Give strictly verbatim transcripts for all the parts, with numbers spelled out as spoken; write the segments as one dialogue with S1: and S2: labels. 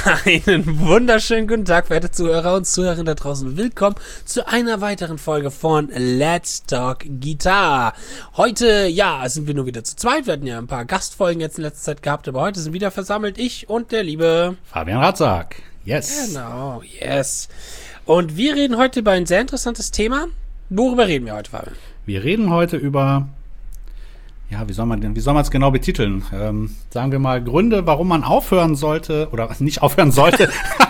S1: Einen wunderschönen guten Tag, verehrte Zuhörer und Zuhörerinnen da draußen. Willkommen zu einer weiteren Folge von Let's Talk Guitar. Heute, ja, sind wir nur wieder zu zweit. Wir hatten ja ein paar Gastfolgen jetzt in letzter Zeit gehabt, aber heute sind wieder versammelt ich und der liebe
S2: Fabian Ratzak. Yes.
S1: Genau, yes. Und wir reden heute über ein sehr interessantes Thema. Worüber reden wir heute, Fabian?
S2: Wir reden heute über, ja, wie soll man denn, wie soll man es genau betiteln? Ähm, sagen wir mal Gründe, warum man aufhören sollte, oder nicht aufhören sollte,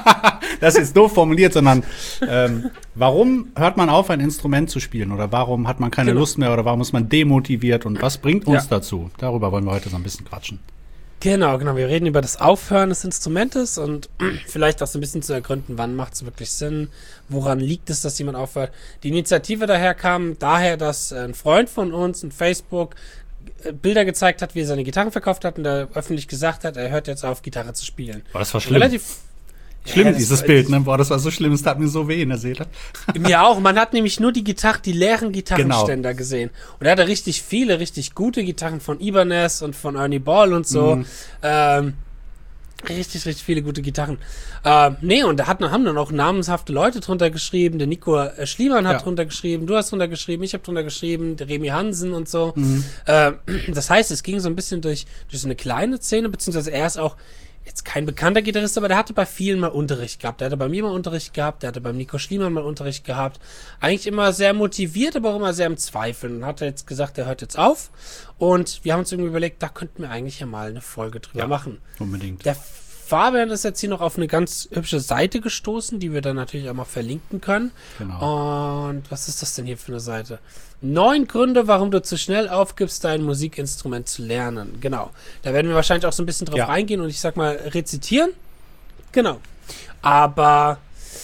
S2: das ist doof formuliert, sondern ähm, warum hört man auf, ein Instrument zu spielen? Oder warum hat man keine genau. Lust mehr? Oder warum ist man demotiviert? Und was bringt uns ja. dazu? Darüber wollen wir heute so ein bisschen quatschen.
S1: Genau, genau. Wir reden über das Aufhören des Instrumentes und vielleicht auch so ein bisschen zu ergründen, wann macht es wirklich Sinn, woran liegt es, dass jemand aufhört. Die Initiative daher kam daher, dass ein Freund von uns in Facebook Bilder gezeigt hat, wie er seine Gitarren verkauft hat und er öffentlich gesagt hat, er hört jetzt auf, Gitarre zu spielen.
S2: Boah, das war schlimm. Relativ Schlimm, ja, dieses Bild, ne? Boah, das war so schlimm, es tat mir so weh in der Seele.
S1: Mir auch, man hat nämlich nur die Gitarre, die leeren Gitarrenständer genau. gesehen. Und er hatte richtig viele, richtig gute Gitarren von Ibanez und von Ernie Ball und so. Mhm. Ähm, richtig, richtig viele gute Gitarren. Ähm, nee, und da hat, haben dann auch namenshafte Leute drunter geschrieben. Der Nico äh, Schliemann hat ja. drunter geschrieben, du hast drunter geschrieben, ich habe drunter geschrieben, der Remy Hansen und so. Mhm. Ähm, das heißt, es ging so ein bisschen durch, durch so eine kleine Szene, beziehungsweise er ist auch jetzt kein bekannter Gitarrist, aber der hatte bei vielen mal Unterricht gehabt. Der hatte bei mir mal Unterricht gehabt, der hatte beim Nico Schliemann mal Unterricht gehabt. Eigentlich immer sehr motiviert, aber auch immer sehr im Zweifeln. Und hat er jetzt gesagt, er hört jetzt auf. Und wir haben uns irgendwie überlegt, da könnten wir eigentlich ja mal eine Folge drüber ja, machen.
S2: Unbedingt.
S1: Der Fabian ist jetzt hier noch auf eine ganz hübsche Seite gestoßen, die wir dann natürlich auch mal verlinken können. Genau. Und was ist das denn hier für eine Seite? Neun Gründe, warum du zu schnell aufgibst, dein Musikinstrument zu lernen. Genau. Da werden wir wahrscheinlich auch so ein bisschen drauf ja. eingehen und ich sag mal rezitieren. Genau. Aber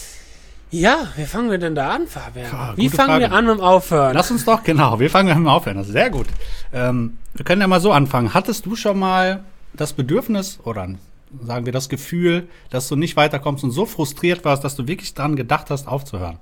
S1: ja, wie fangen wir denn da an, Fabian? Ja, wie fangen Frage. wir an mit dem Aufhören?
S2: Lass uns doch, genau, wir fangen mit dem Aufhören. Das ist sehr gut. Ähm, wir können ja mal so anfangen. Hattest du schon mal das Bedürfnis oder sagen wir das Gefühl, dass du nicht weiterkommst und so frustriert warst, dass du wirklich daran gedacht hast, aufzuhören?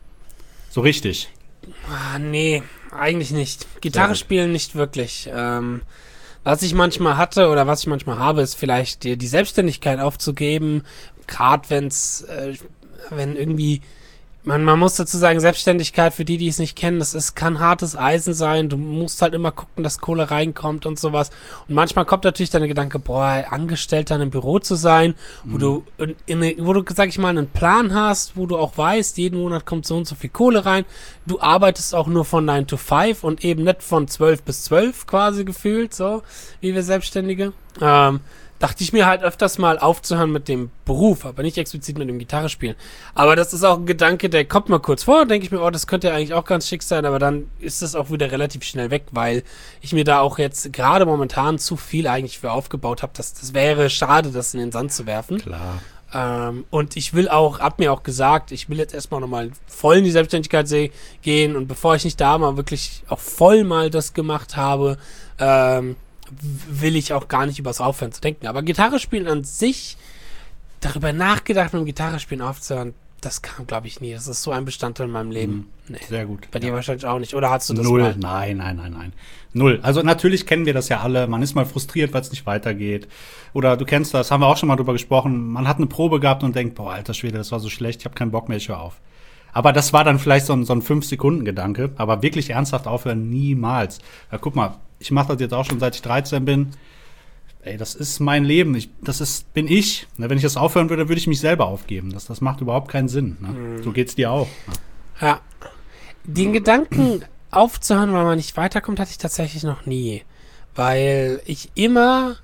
S2: So richtig.
S1: Ah, nee, eigentlich nicht. Gitarre spielen nicht wirklich. Ähm, was ich manchmal hatte oder was ich manchmal habe, ist vielleicht die, die Selbstständigkeit aufzugeben. Gerade wenn's, äh, wenn irgendwie, man, man muss dazu sagen, Selbstständigkeit, für die, die es nicht kennen, das ist, kann hartes Eisen sein. Du musst halt immer gucken, dass Kohle reinkommt und sowas. Und manchmal kommt natürlich dein Gedanke, boah, Angestellter in einem Büro zu sein, wo mhm. du, in, in, wo du, sag ich mal, einen Plan hast, wo du auch weißt, jeden Monat kommt so und so viel Kohle rein. Du arbeitest auch nur von nine to five und eben nicht von zwölf bis zwölf quasi gefühlt, so wie wir Selbstständige. Ähm, dachte ich mir halt öfters mal aufzuhören mit dem Beruf, aber nicht explizit mit dem Gitarrespielen. Aber das ist auch ein Gedanke, der kommt mal kurz vor, denke ich mir, oh, das könnte ja eigentlich auch ganz schick sein, aber dann ist das auch wieder relativ schnell weg, weil ich mir da auch jetzt gerade momentan zu viel eigentlich für aufgebaut habe. Das, das wäre schade, das in den Sand zu werfen.
S2: Klar.
S1: Ähm, und ich will auch, hab mir auch gesagt, ich will jetzt erstmal nochmal voll in die Selbstständigkeit se- gehen und bevor ich nicht da mal wirklich auch voll mal das gemacht habe, ähm, will ich auch gar nicht übers Aufhören zu denken. Aber Gitarre spielen an sich, darüber nachgedacht, mit dem Gitarrespielen aufzuhören, das kam, glaube ich, nie. Das ist so ein Bestandteil in meinem Leben.
S2: Mhm. Nee. Sehr gut.
S1: Bei dir ja. wahrscheinlich auch nicht. Oder hast du das
S2: Null.
S1: mal?
S2: Nein, nein, nein, nein. Null. Also natürlich kennen wir das ja alle. Man ist mal frustriert, weil es nicht weitergeht. Oder du kennst das, haben wir auch schon mal drüber gesprochen. Man hat eine Probe gehabt und denkt, boah, alter Schwede, das war so schlecht, ich habe keinen Bock mehr, ich höre auf. Aber das war dann vielleicht so ein, so ein fünf-Sekunden-Gedanke. Aber wirklich ernsthaft aufhören, niemals. Ja, guck mal, ich mache das jetzt auch schon, seit ich dreizehn bin. Ey, das ist mein Leben. Ich, das ist, bin ich. Ne, wenn ich das aufhören würde, würde ich mich selber aufgeben. Das, das macht überhaupt keinen Sinn. Ne? Mhm. So geht's dir auch. Ne?
S1: Ja. Den Gedanken aufzuhören, weil man nicht weiterkommt, hatte ich tatsächlich noch nie. Weil ich immer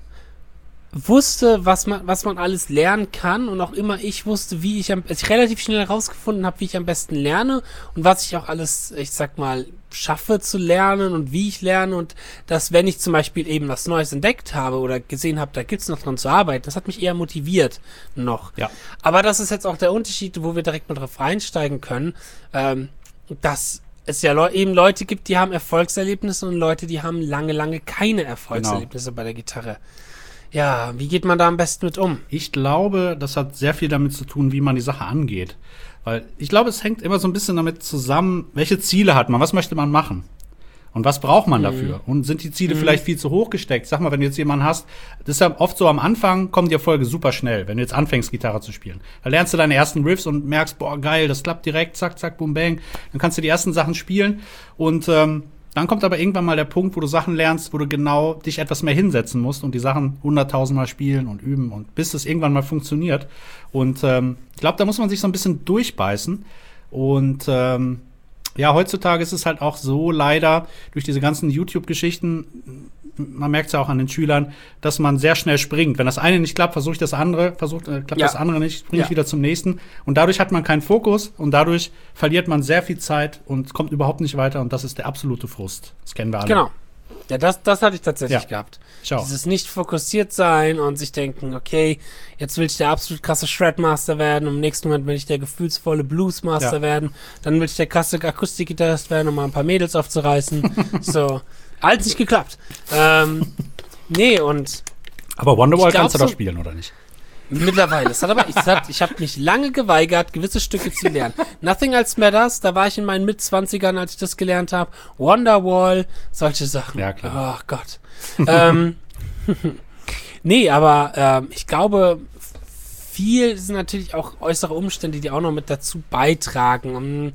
S1: wusste, was man, was man alles lernen kann und auch immer ich wusste, wie ich am, ich relativ schnell herausgefunden habe, wie ich am besten lerne und was ich auch alles, ich sag mal, schaffe zu lernen und wie ich lerne und dass, wenn ich zum Beispiel eben was Neues entdeckt habe oder gesehen habe, da gibt's noch dran zu arbeiten, das hat mich eher motiviert noch.
S2: Ja.
S1: Aber das ist jetzt auch der Unterschied, wo wir direkt mal drauf reinsteigen können, ähm, dass es ja le- eben Leute gibt, die haben Erfolgserlebnisse und Leute, die haben lange, lange keine Erfolgserlebnisse genau. bei der Gitarre. Ja, wie geht man da am besten mit um?
S2: Ich glaube, das hat sehr viel damit zu tun, wie man die Sache angeht. Weil ich glaube, es hängt immer so ein bisschen damit zusammen, welche Ziele hat man, was möchte man machen? Und was braucht man dafür? Und sind die Ziele mhm. vielleicht viel zu hoch gesteckt? Sag mal, wenn du jetzt jemanden hast, das ist ja oft so, am Anfang kommen die Erfolge super schnell, wenn du jetzt anfängst, Gitarre zu spielen. Da lernst du deine ersten Riffs und merkst, boah, geil, das klappt direkt, zack, zack, boom, bang. Dann kannst du die ersten Sachen spielen und ähm, dann kommt aber irgendwann mal der Punkt, wo du Sachen lernst, wo du genau dich etwas mehr hinsetzen musst und die Sachen hunderttausendmal spielen und üben und bis es irgendwann mal funktioniert. Und ähm, ich glaube, da muss man sich so ein bisschen durchbeißen. Und ähm, ja, heutzutage ist es halt auch so leider durch diese ganzen YouTube-Geschichten, man merkt es ja auch an den Schülern, dass man sehr schnell springt. Wenn das eine nicht klappt, versuche ich das andere, versucht, äh, klappt ja. das andere nicht, springe ich ja. wieder zum nächsten. Und dadurch hat man keinen Fokus und dadurch verliert man sehr viel Zeit und kommt überhaupt nicht weiter. Und das ist der absolute Frust. Das kennen wir alle.
S1: Genau. Ja, das, das hatte ich tatsächlich
S2: ja.
S1: gehabt.
S2: Schau.
S1: Dieses nicht fokussiert sein und sich denken, okay, jetzt will ich der absolut krasse Shredmaster werden, im nächsten Moment will ich der gefühlsvolle Bluesmaster ja. werden, dann will ich der krasse Akustikgitarrist werden, um mal ein paar Mädels aufzureißen. So, alles nicht geklappt. Ähm, nee, und
S2: aber Wonderwall
S1: glaub,
S2: kannst du doch
S1: so
S2: spielen, oder nicht?
S1: Mittlerweile. Das hat aber, ich, hat, ich habe mich lange geweigert, gewisse Stücke zu lernen. Nothing Else Matters, da war ich in meinen Mitzwanzigern, als ich das gelernt habe. Wonderwall, solche Sachen.
S2: Ja, klar.
S1: Oh Gott. ähm, nee, aber ähm, ich glaube, viel sind natürlich auch äußere Umstände, die auch noch mit dazu beitragen. Um,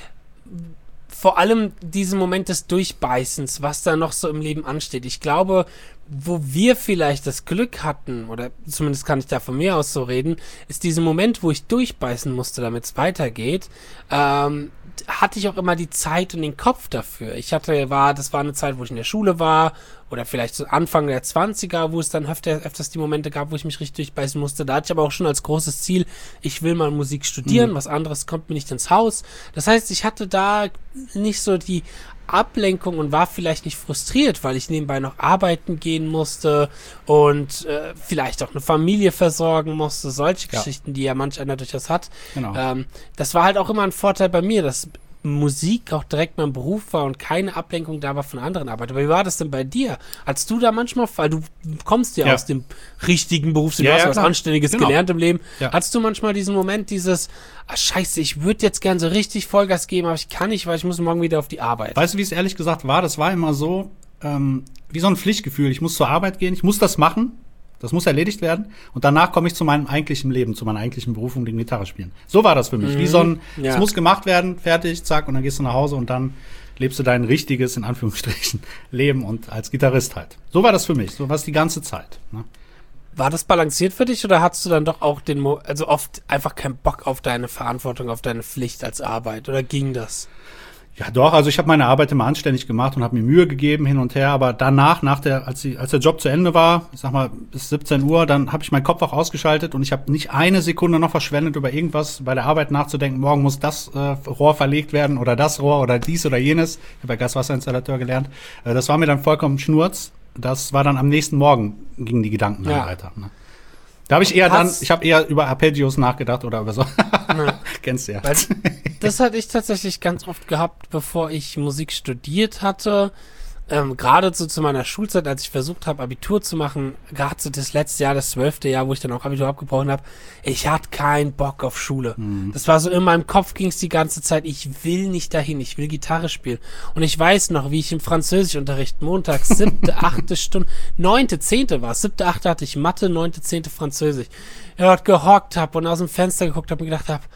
S1: vor allem diesen Moment des Durchbeißens, was da noch so im Leben ansteht. Ich glaube, wo wir vielleicht das Glück hatten, oder zumindest kann ich da von mir aus so reden, ist dieser Moment, wo ich durchbeißen musste, damit es weitergeht, ähm, hatte ich auch immer die Zeit und den Kopf dafür. Ich hatte, war, das war eine Zeit, wo ich in der Schule war, oder vielleicht so Anfang der Zwanziger, wo es dann öfter, öfters die Momente gab, wo ich mich richtig durchbeißen musste. Da hatte ich aber auch schon als großes Ziel, ich will mal Musik studieren, mhm. was anderes kommt mir nicht ins Haus. Das heißt, ich hatte da nicht so die Ablenkung und war vielleicht nicht frustriert, weil ich nebenbei noch arbeiten gehen musste und äh, vielleicht auch eine Familie versorgen musste, solche ja. Geschichten, die ja manch einer durchaus hat.
S2: Genau.
S1: Ähm, das war halt auch immer ein Vorteil bei mir, dass Musik auch direkt mein Beruf war und keine Ablenkung da war von anderen Arbeit. Aber wie war das denn bei dir? Hast du da manchmal, weil du kommst ja, ja. aus dem richtigen Beruf, du
S2: ja,
S1: hast
S2: ja,
S1: was
S2: klar.
S1: Anständiges
S2: genau.
S1: gelernt im Leben.
S2: Ja.
S1: Hattest du manchmal diesen Moment, dieses, ah, scheiße, ich würde jetzt gern so richtig Vollgas geben, aber ich kann nicht, weil ich muss morgen wieder auf die Arbeit.
S2: Weißt du, wie es ehrlich gesagt war? Das war immer so, ähm, wie so ein Pflichtgefühl. Ich muss zur Arbeit gehen, ich muss das machen. Das muss erledigt werden. Und danach komme ich zu meinem eigentlichen Leben, zu meiner eigentlichen Berufung, dem Gitarre spielen. So war das für mich. Mhm. Wie so ein, es ja. muss gemacht werden, fertig, zack, und dann gehst du nach Hause und dann lebst du dein richtiges, in Anführungsstrichen, Leben und als Gitarrist halt. So war das für mich. So war es die ganze Zeit. Ne?
S1: War das balanciert für dich oder hattest du dann doch auch den, Mo- also oft einfach keinen Bock auf deine Verantwortung, auf deine Pflicht als Arbeit? Oder ging das?
S2: Ja, doch, also ich habe meine Arbeit immer anständig gemacht und habe mir Mühe gegeben hin und her, aber danach, nach der, als, die, als der Job zu Ende war, ich sag mal bis siebzehn Uhr, dann habe ich meinen Kopf auch ausgeschaltet und ich habe nicht eine Sekunde noch verschwendet, über irgendwas bei der Arbeit nachzudenken, morgen muss das äh, Rohr verlegt werden oder das Rohr oder dies oder jenes. Ich habe ja Gaswasserinstallateur gelernt. Äh, das war mir dann vollkommen Schnurz. Das war dann am nächsten Morgen, gingen die Gedanken dann
S1: ja.
S2: weiter. Ne? Da habe ich eher dann, ich habe eher über Arpeggios nachgedacht oder über so.
S1: Ja.
S2: Kennst du ja.
S1: Weil das hatte ich tatsächlich ganz oft gehabt, bevor ich Musik studiert hatte. Ähm, gerade so zu meiner Schulzeit, als ich versucht habe, Abitur zu machen, gerade so das letzte Jahr, das zwölfte Jahr, wo ich dann auch Abitur abgebrochen habe, ich hatte keinen Bock auf Schule. Mhm. Das war so, in meinem Kopf ging es die ganze Zeit, ich will nicht dahin, ich will Gitarre spielen. Und ich weiß noch, wie ich im Französischunterricht montags siebte, achte Stunde, neunte, zehnte war es, siebte, achte hatte ich Mathe, neunte, zehnte Französisch. Dort gehockt habe und aus dem Fenster geguckt habe und gedacht habe,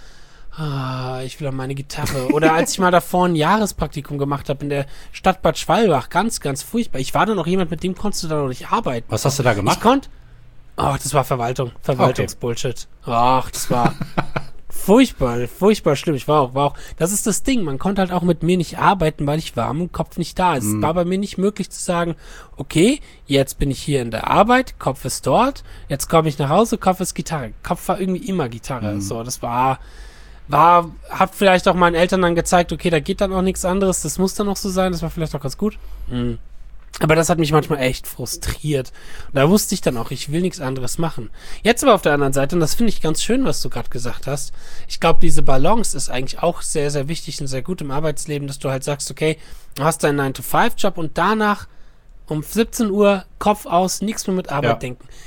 S1: ah, ich will an meine Gitarre. Oder als ich mal davor ein Jahrespraktikum gemacht habe in der Stadt Bad Schwalbach, ganz, ganz furchtbar. Ich war da noch jemand, mit dem konntest du da noch nicht arbeiten.
S2: Was hast du da gemacht?
S1: Ich konnte, ach, das war Verwaltung, Verwaltungsbullshit. Ach, das war furchtbar, furchtbar schlimm. Ich war auch, war auch, das ist das Ding, man konnte halt auch mit mir nicht arbeiten, weil ich war im Kopf nicht da. Es mhm. war bei mir nicht möglich zu sagen, okay, jetzt bin ich hier in der Arbeit, Kopf ist dort, jetzt komme ich nach Hause, Kopf ist Gitarre. Kopf war irgendwie immer Gitarre. Mhm. So, das war, war, hat vielleicht auch meinen Eltern dann gezeigt, okay, da geht dann auch nichts anderes, das muss dann auch so sein, das war vielleicht auch ganz gut. Mhm. Aber das hat mich manchmal echt frustriert. Und da wusste ich dann auch, ich will nichts anderes machen. Jetzt aber auf der anderen Seite, und das finde ich ganz schön, was du gerade gesagt hast, ich glaube, diese Balance ist eigentlich auch sehr, sehr wichtig und sehr gut im Arbeitsleben, dass du halt sagst, okay, du hast deinen nine to five Job und danach um siebzehn Uhr Kopf aus, nichts mehr mit Arbeit
S2: ja.
S1: denken.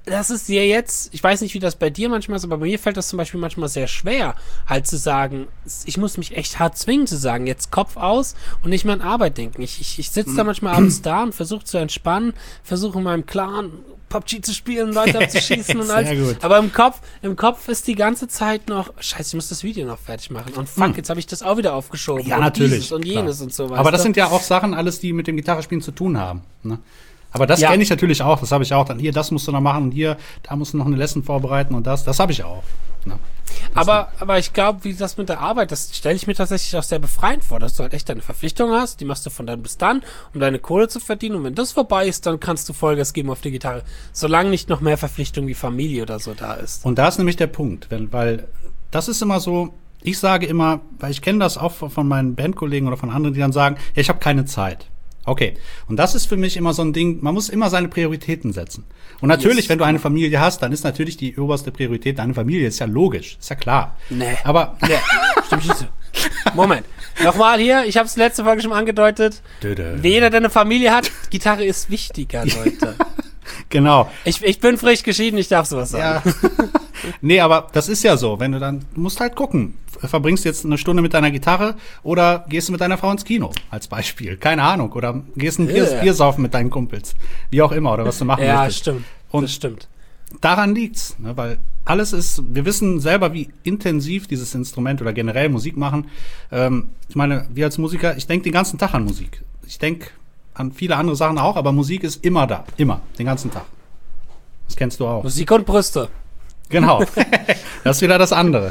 S1: das ist ja jetzt, ich weiß nicht, wie das bei dir manchmal ist, aber bei mir fällt das zum Beispiel manchmal sehr schwer, halt zu sagen, ich muss mich echt hart zwingen zu sagen, jetzt Kopf aus und nicht mehr an Arbeit denken. Ich, ich, ich sitze da manchmal abends da und versuche zu entspannen, versuche in meinem Clan P U B G zu spielen, Leute abzuschießen und alles.
S2: Gut.
S1: Aber im Kopf, im Kopf ist die ganze Zeit noch, scheiße, ich muss das Video noch fertig machen. Und fuck, hm. jetzt habe ich das auch wieder aufgeschoben.
S2: Ja,
S1: und
S2: natürlich.
S1: Dieses und jenes klar. und so weiter.
S2: Aber das sind ja auch Sachen alles, die mit dem Gitarrespielen zu tun haben. Ne? Aber das
S1: ja.
S2: kenne ich natürlich auch. Das habe ich auch. Dann hier, das musst du noch machen. Und hier, da musst du noch eine Lesson vorbereiten. Und das, das habe ich auch. Ne?
S1: Aber, aber ich glaube, wie das mit der Arbeit, das stelle ich mir tatsächlich auch sehr befreiend vor, dass du halt echt deine Verpflichtung hast, die machst du von dann bis dann, um deine Kohle zu verdienen. Und wenn das vorbei ist, dann kannst du Vollgas geben auf die Gitarre. Solange nicht noch mehr Verpflichtung wie Familie oder so da ist.
S2: Und da ist nämlich der Punkt. Wenn, weil das ist immer so, ich sage immer, weil ich kenne das auch von meinen Bandkollegen oder von anderen, die dann sagen, ja, ich habe keine Zeit. Okay, und das ist für mich immer so ein Ding, man muss immer seine Prioritäten setzen. Und natürlich, yes. wenn du eine Familie hast, dann ist natürlich die oberste Priorität deine Familie, ist ja logisch, ist ja klar.
S1: Nee.
S2: Aber
S1: nee, stimmt nicht so. Moment, nochmal hier, ich habe es letzte Folge schon angedeutet,
S2: Dödö.
S1: Jeder, der eine Familie hat, Gitarre ist wichtiger, Leute.
S2: Genau.
S1: Ich, ich bin frisch geschieden, ich darf sowas sagen.
S2: Ja. Nee, aber das ist ja so, wenn du dann, du musst halt gucken, verbringst du jetzt eine Stunde mit deiner Gitarre oder gehst du mit deiner Frau ins Kino, als Beispiel, keine Ahnung, oder gehst ein Bier,
S1: yeah.
S2: Bier saufen mit deinen Kumpels, wie auch immer, oder was du machen
S1: ja,
S2: möchtest.
S1: Ja, stimmt,
S2: und
S1: das stimmt.
S2: Daran liegt's, ne, weil alles ist, wir wissen selber, wie intensiv dieses Instrument oder generell Musik machen. Ähm, ich meine, wir als Musiker, ich denke den ganzen Tag an Musik. Ich denke an viele andere Sachen auch, aber Musik ist immer da, immer, den ganzen Tag. Das kennst du auch.
S1: Musik und Brüste.
S2: Genau. Das ist wieder das andere.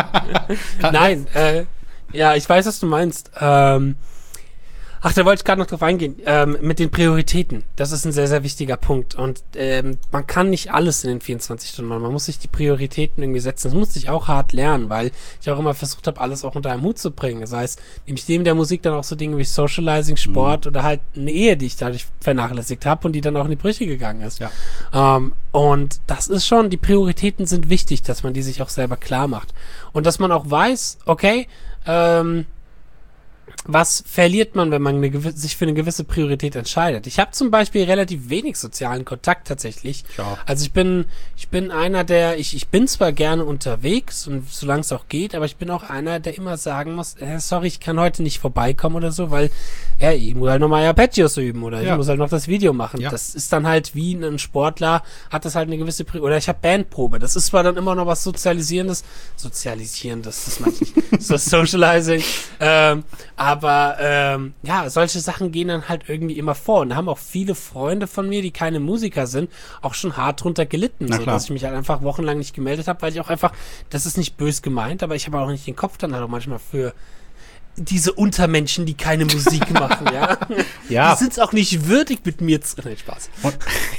S1: Nein, äh, ja, ich weiß, was du meinst. Ähm, ach, da wollte ich gerade noch drauf eingehen. Ähm, mit den Prioritäten. Das ist ein sehr, sehr wichtiger Punkt. Und ähm, man kann nicht alles in den vierundzwanzig Stunden machen. Man muss sich die Prioritäten irgendwie setzen. Das musste ich auch hart lernen, weil ich auch immer versucht habe, alles auch unter einen Hut zu bringen. Das heißt, nämlich neben der Musik dann auch so Dinge wie Socializing, Sport mhm. oder halt eine Ehe, die ich dadurch vernachlässigt habe und die dann auch in die Brüche gegangen ist.
S2: Ja.
S1: Ähm, und das ist schon, die Prioritäten sind wichtig, dass man die sich auch selber klar macht. Und dass man auch weiß, okay, ähm, was verliert man, wenn man eine gew- sich für eine gewisse Priorität entscheidet? Ich habe zum Beispiel relativ wenig sozialen Kontakt tatsächlich.
S2: Ja.
S1: Also ich bin, ich bin einer, der, ich, ich bin zwar gerne unterwegs und solange es auch geht, aber ich bin auch einer, der immer sagen muss, äh, sorry, ich kann heute nicht vorbeikommen oder so, weil ja, ich muss halt nochmal Arpeggios üben oder
S2: ja.
S1: ich muss halt noch das Video machen.
S2: Ja.
S1: Das ist dann halt wie ein Sportler, hat das halt eine gewisse Priorität. Oder ich habe Bandprobe. Das ist zwar dann immer noch was Sozialisierendes, Sozialisierendes, das meine ich nicht, so Socializing, ähm, aber ähm, ja, solche Sachen gehen dann halt irgendwie immer vor. Und da haben auch viele Freunde von mir, die keine Musiker sind, auch schon hart drunter gelitten,
S2: Na
S1: so
S2: klar.
S1: dass ich mich halt einfach wochenlang nicht gemeldet habe, weil ich auch einfach, das ist nicht bös gemeint, aber ich habe auch nicht den Kopf dann halt auch manchmal für diese Untermenschen, die keine Musik machen, ja.
S2: Ja.
S1: Die sind's auch nicht würdig, mit mir zu... Nein, Spaß.
S2: Und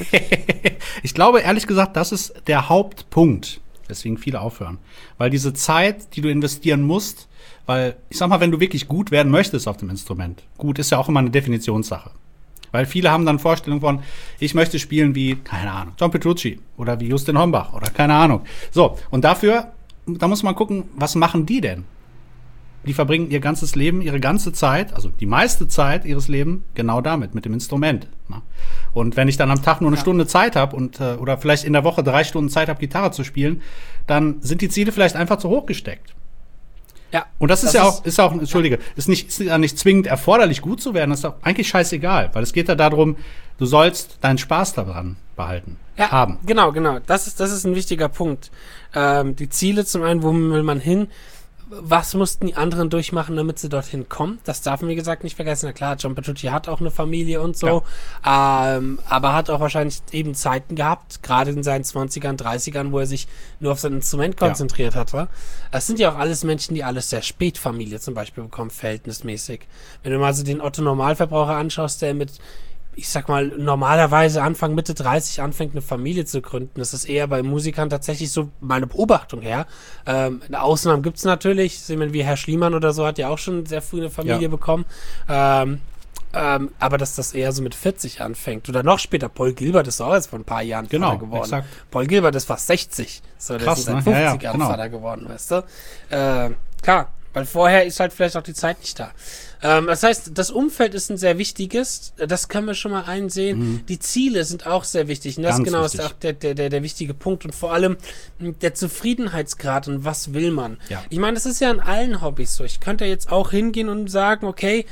S2: ich glaube, ehrlich gesagt, das ist der Hauptpunkt, weswegen viele aufhören. Weil diese Zeit, die du investieren musst, weil, ich sag mal, wenn du wirklich gut werden möchtest auf dem Instrument, gut ist ja auch immer eine Definitionssache. Weil viele haben dann Vorstellungen von, ich möchte spielen wie, keine Ahnung, John Petrucci oder wie Justin Hombach oder keine Ahnung. So, und dafür, da muss man gucken, was machen die denn? Die verbringen ihr ganzes Leben, ihre ganze Zeit, also die meiste Zeit ihres Lebens, genau damit, mit dem Instrument. Ne? Und wenn ich dann am Tag nur eine ja. Stunde Zeit habe und äh, oder vielleicht in der Woche drei Stunden Zeit habe, Gitarre zu spielen, dann sind die Ziele vielleicht einfach zu hoch gesteckt.
S1: Ja.
S2: Und das, das ist ja auch, ist auch, entschuldige, ist nicht, ist ja nicht zwingend erforderlich, gut zu werden, das ist auch eigentlich scheißegal, weil es geht ja darum, du sollst deinen Spaß daran behalten,
S1: ja,
S2: haben.
S1: Genau, genau. Das ist, das ist ein wichtiger Punkt. Ähm, die Ziele zum einen, wo will man hin? Was mussten die anderen durchmachen, damit sie dorthin kommen? Das darf man, wie gesagt, nicht vergessen. Na klar, John Petrucci hat auch eine Familie und so, ja. ähm, aber hat auch wahrscheinlich eben Zeiten gehabt, gerade in seinen zwanzigern, dreißigern, wo er sich nur auf sein Instrument konzentriert ja. hatte. Es sind ja auch alles Menschen, die alles sehr spät Familie zum Beispiel bekommen, verhältnismäßig. Wenn du mal so den Otto-Normalverbraucher anschaust, der mit, ich sag mal, normalerweise Anfang, Mitte dreißig anfängt, eine Familie zu gründen. Das ist eher bei Musikern tatsächlich so meine Beobachtung her. Ähm, Ausnahmen gibt's natürlich. Sehen wie Herr Schliemann oder so, hat ja auch schon sehr früh eine Familie ja. bekommen. Ähm, ähm, aber dass das eher so mit vierzig anfängt. Oder noch später, Paul Gilbert ist auch jetzt vor ein paar Jahren
S2: genau,
S1: Vater geworden.
S2: Exakt.
S1: Paul Gilbert ist fast sechzig. So, der
S2: Krass,
S1: ist seit
S2: ne?
S1: fünfzig
S2: ja, ja,
S1: Jahren
S2: genau.
S1: Vater geworden, weißt du? Äh, klar. Weil vorher ist halt vielleicht auch die Zeit nicht da. Ähm, das heißt, das Umfeld ist ein sehr wichtiges, das können wir schon mal einsehen. Mhm. Die Ziele sind auch sehr wichtig. Und das
S2: Ganz
S1: genau
S2: wichtig.
S1: ist auch der, der, der, der wichtige Punkt. Und vor allem der Zufriedenheitsgrad und was will man.
S2: Ja.
S1: Ich meine, das ist ja in allen Hobbys so. Ich könnte jetzt auch hingehen und sagen, okay,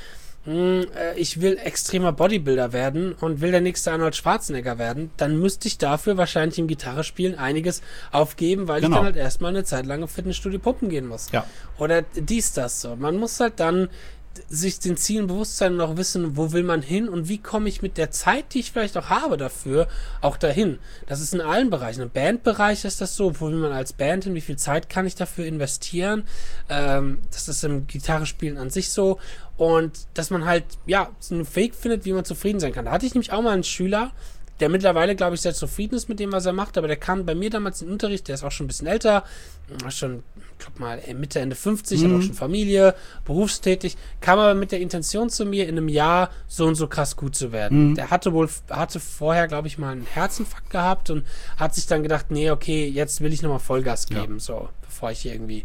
S1: ich will extremer Bodybuilder werden und will der nächste Arnold Schwarzenegger werden, dann müsste ich dafür wahrscheinlich im Gitarrespielen einiges aufgeben, weil genau. ich dann halt erstmal eine Zeit lang im Fitnessstudio pumpen gehen muss.
S2: Ja.
S1: Oder dies, das so. Man muss halt dann sich den Zielen bewusst sein und auch wissen, wo will man hin und wie komme ich mit der Zeit, die ich vielleicht auch habe dafür, auch dahin. Das ist in allen Bereichen. Im Bandbereich ist das so, wo will man als Band hin, wie viel Zeit kann ich dafür investieren. Ähm, das ist im Gitarrespielen an sich so. Und dass man halt, ja, einen Weg findet, wie man zufrieden sein kann. Da hatte ich nämlich auch mal einen Schüler, der mittlerweile, glaube ich, sehr zufrieden ist mit dem, was er macht, aber der kam bei mir damals in den Unterricht, der ist auch schon ein bisschen älter, schon, ich glaube mal, Mitte, Ende fünfzig, mhm. hat auch schon Familie, berufstätig, kam aber mit der Intention zu mir, in einem Jahr so und so krass gut zu werden. Mhm. Der hatte wohl, hatte vorher, glaube ich, mal einen Herzinfarkt gehabt und hat sich dann gedacht, nee, okay, jetzt will ich nochmal Vollgas geben, ja. so, bevor ich hier irgendwie...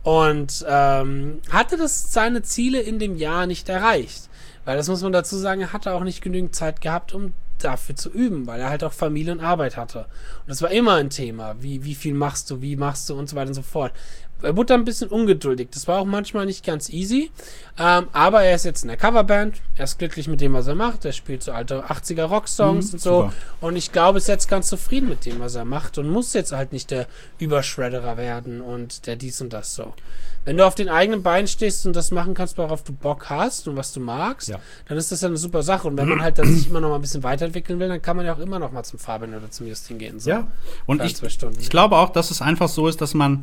S1: Und ähm, hatte das seine Ziele in dem Jahr nicht erreicht. Weil das muss man dazu sagen, er hatte auch nicht genügend Zeit gehabt, um dafür zu üben, weil er halt auch Familie und Arbeit hatte. Und das war immer ein Thema. Wie, wie viel machst du, wie machst du und so weiter und so fort. Er wurde ein bisschen ungeduldig. Das war auch manchmal nicht ganz easy. Ähm, aber er ist jetzt in der Coverband. Er ist glücklich mit dem, was er macht. Er spielt so alte achtziger Rocksongs mhm, und so. Super. Und ich glaube, ist jetzt ganz zufrieden mit dem, was er macht. Und muss jetzt halt nicht der Übershredderer werden und der dies und das so. Wenn du auf den eigenen Beinen stehst und das machen kannst, worauf du Bock hast und was du magst, ja. dann ist das ja eine super Sache. Und wenn man halt dann sich immer noch mal ein bisschen weiterentwickeln will, dann kann man ja auch immer noch mal zum Fabian oder zum Justin gehen. So.
S2: Ja, und ich, ich glaube auch, dass es einfach so ist, dass man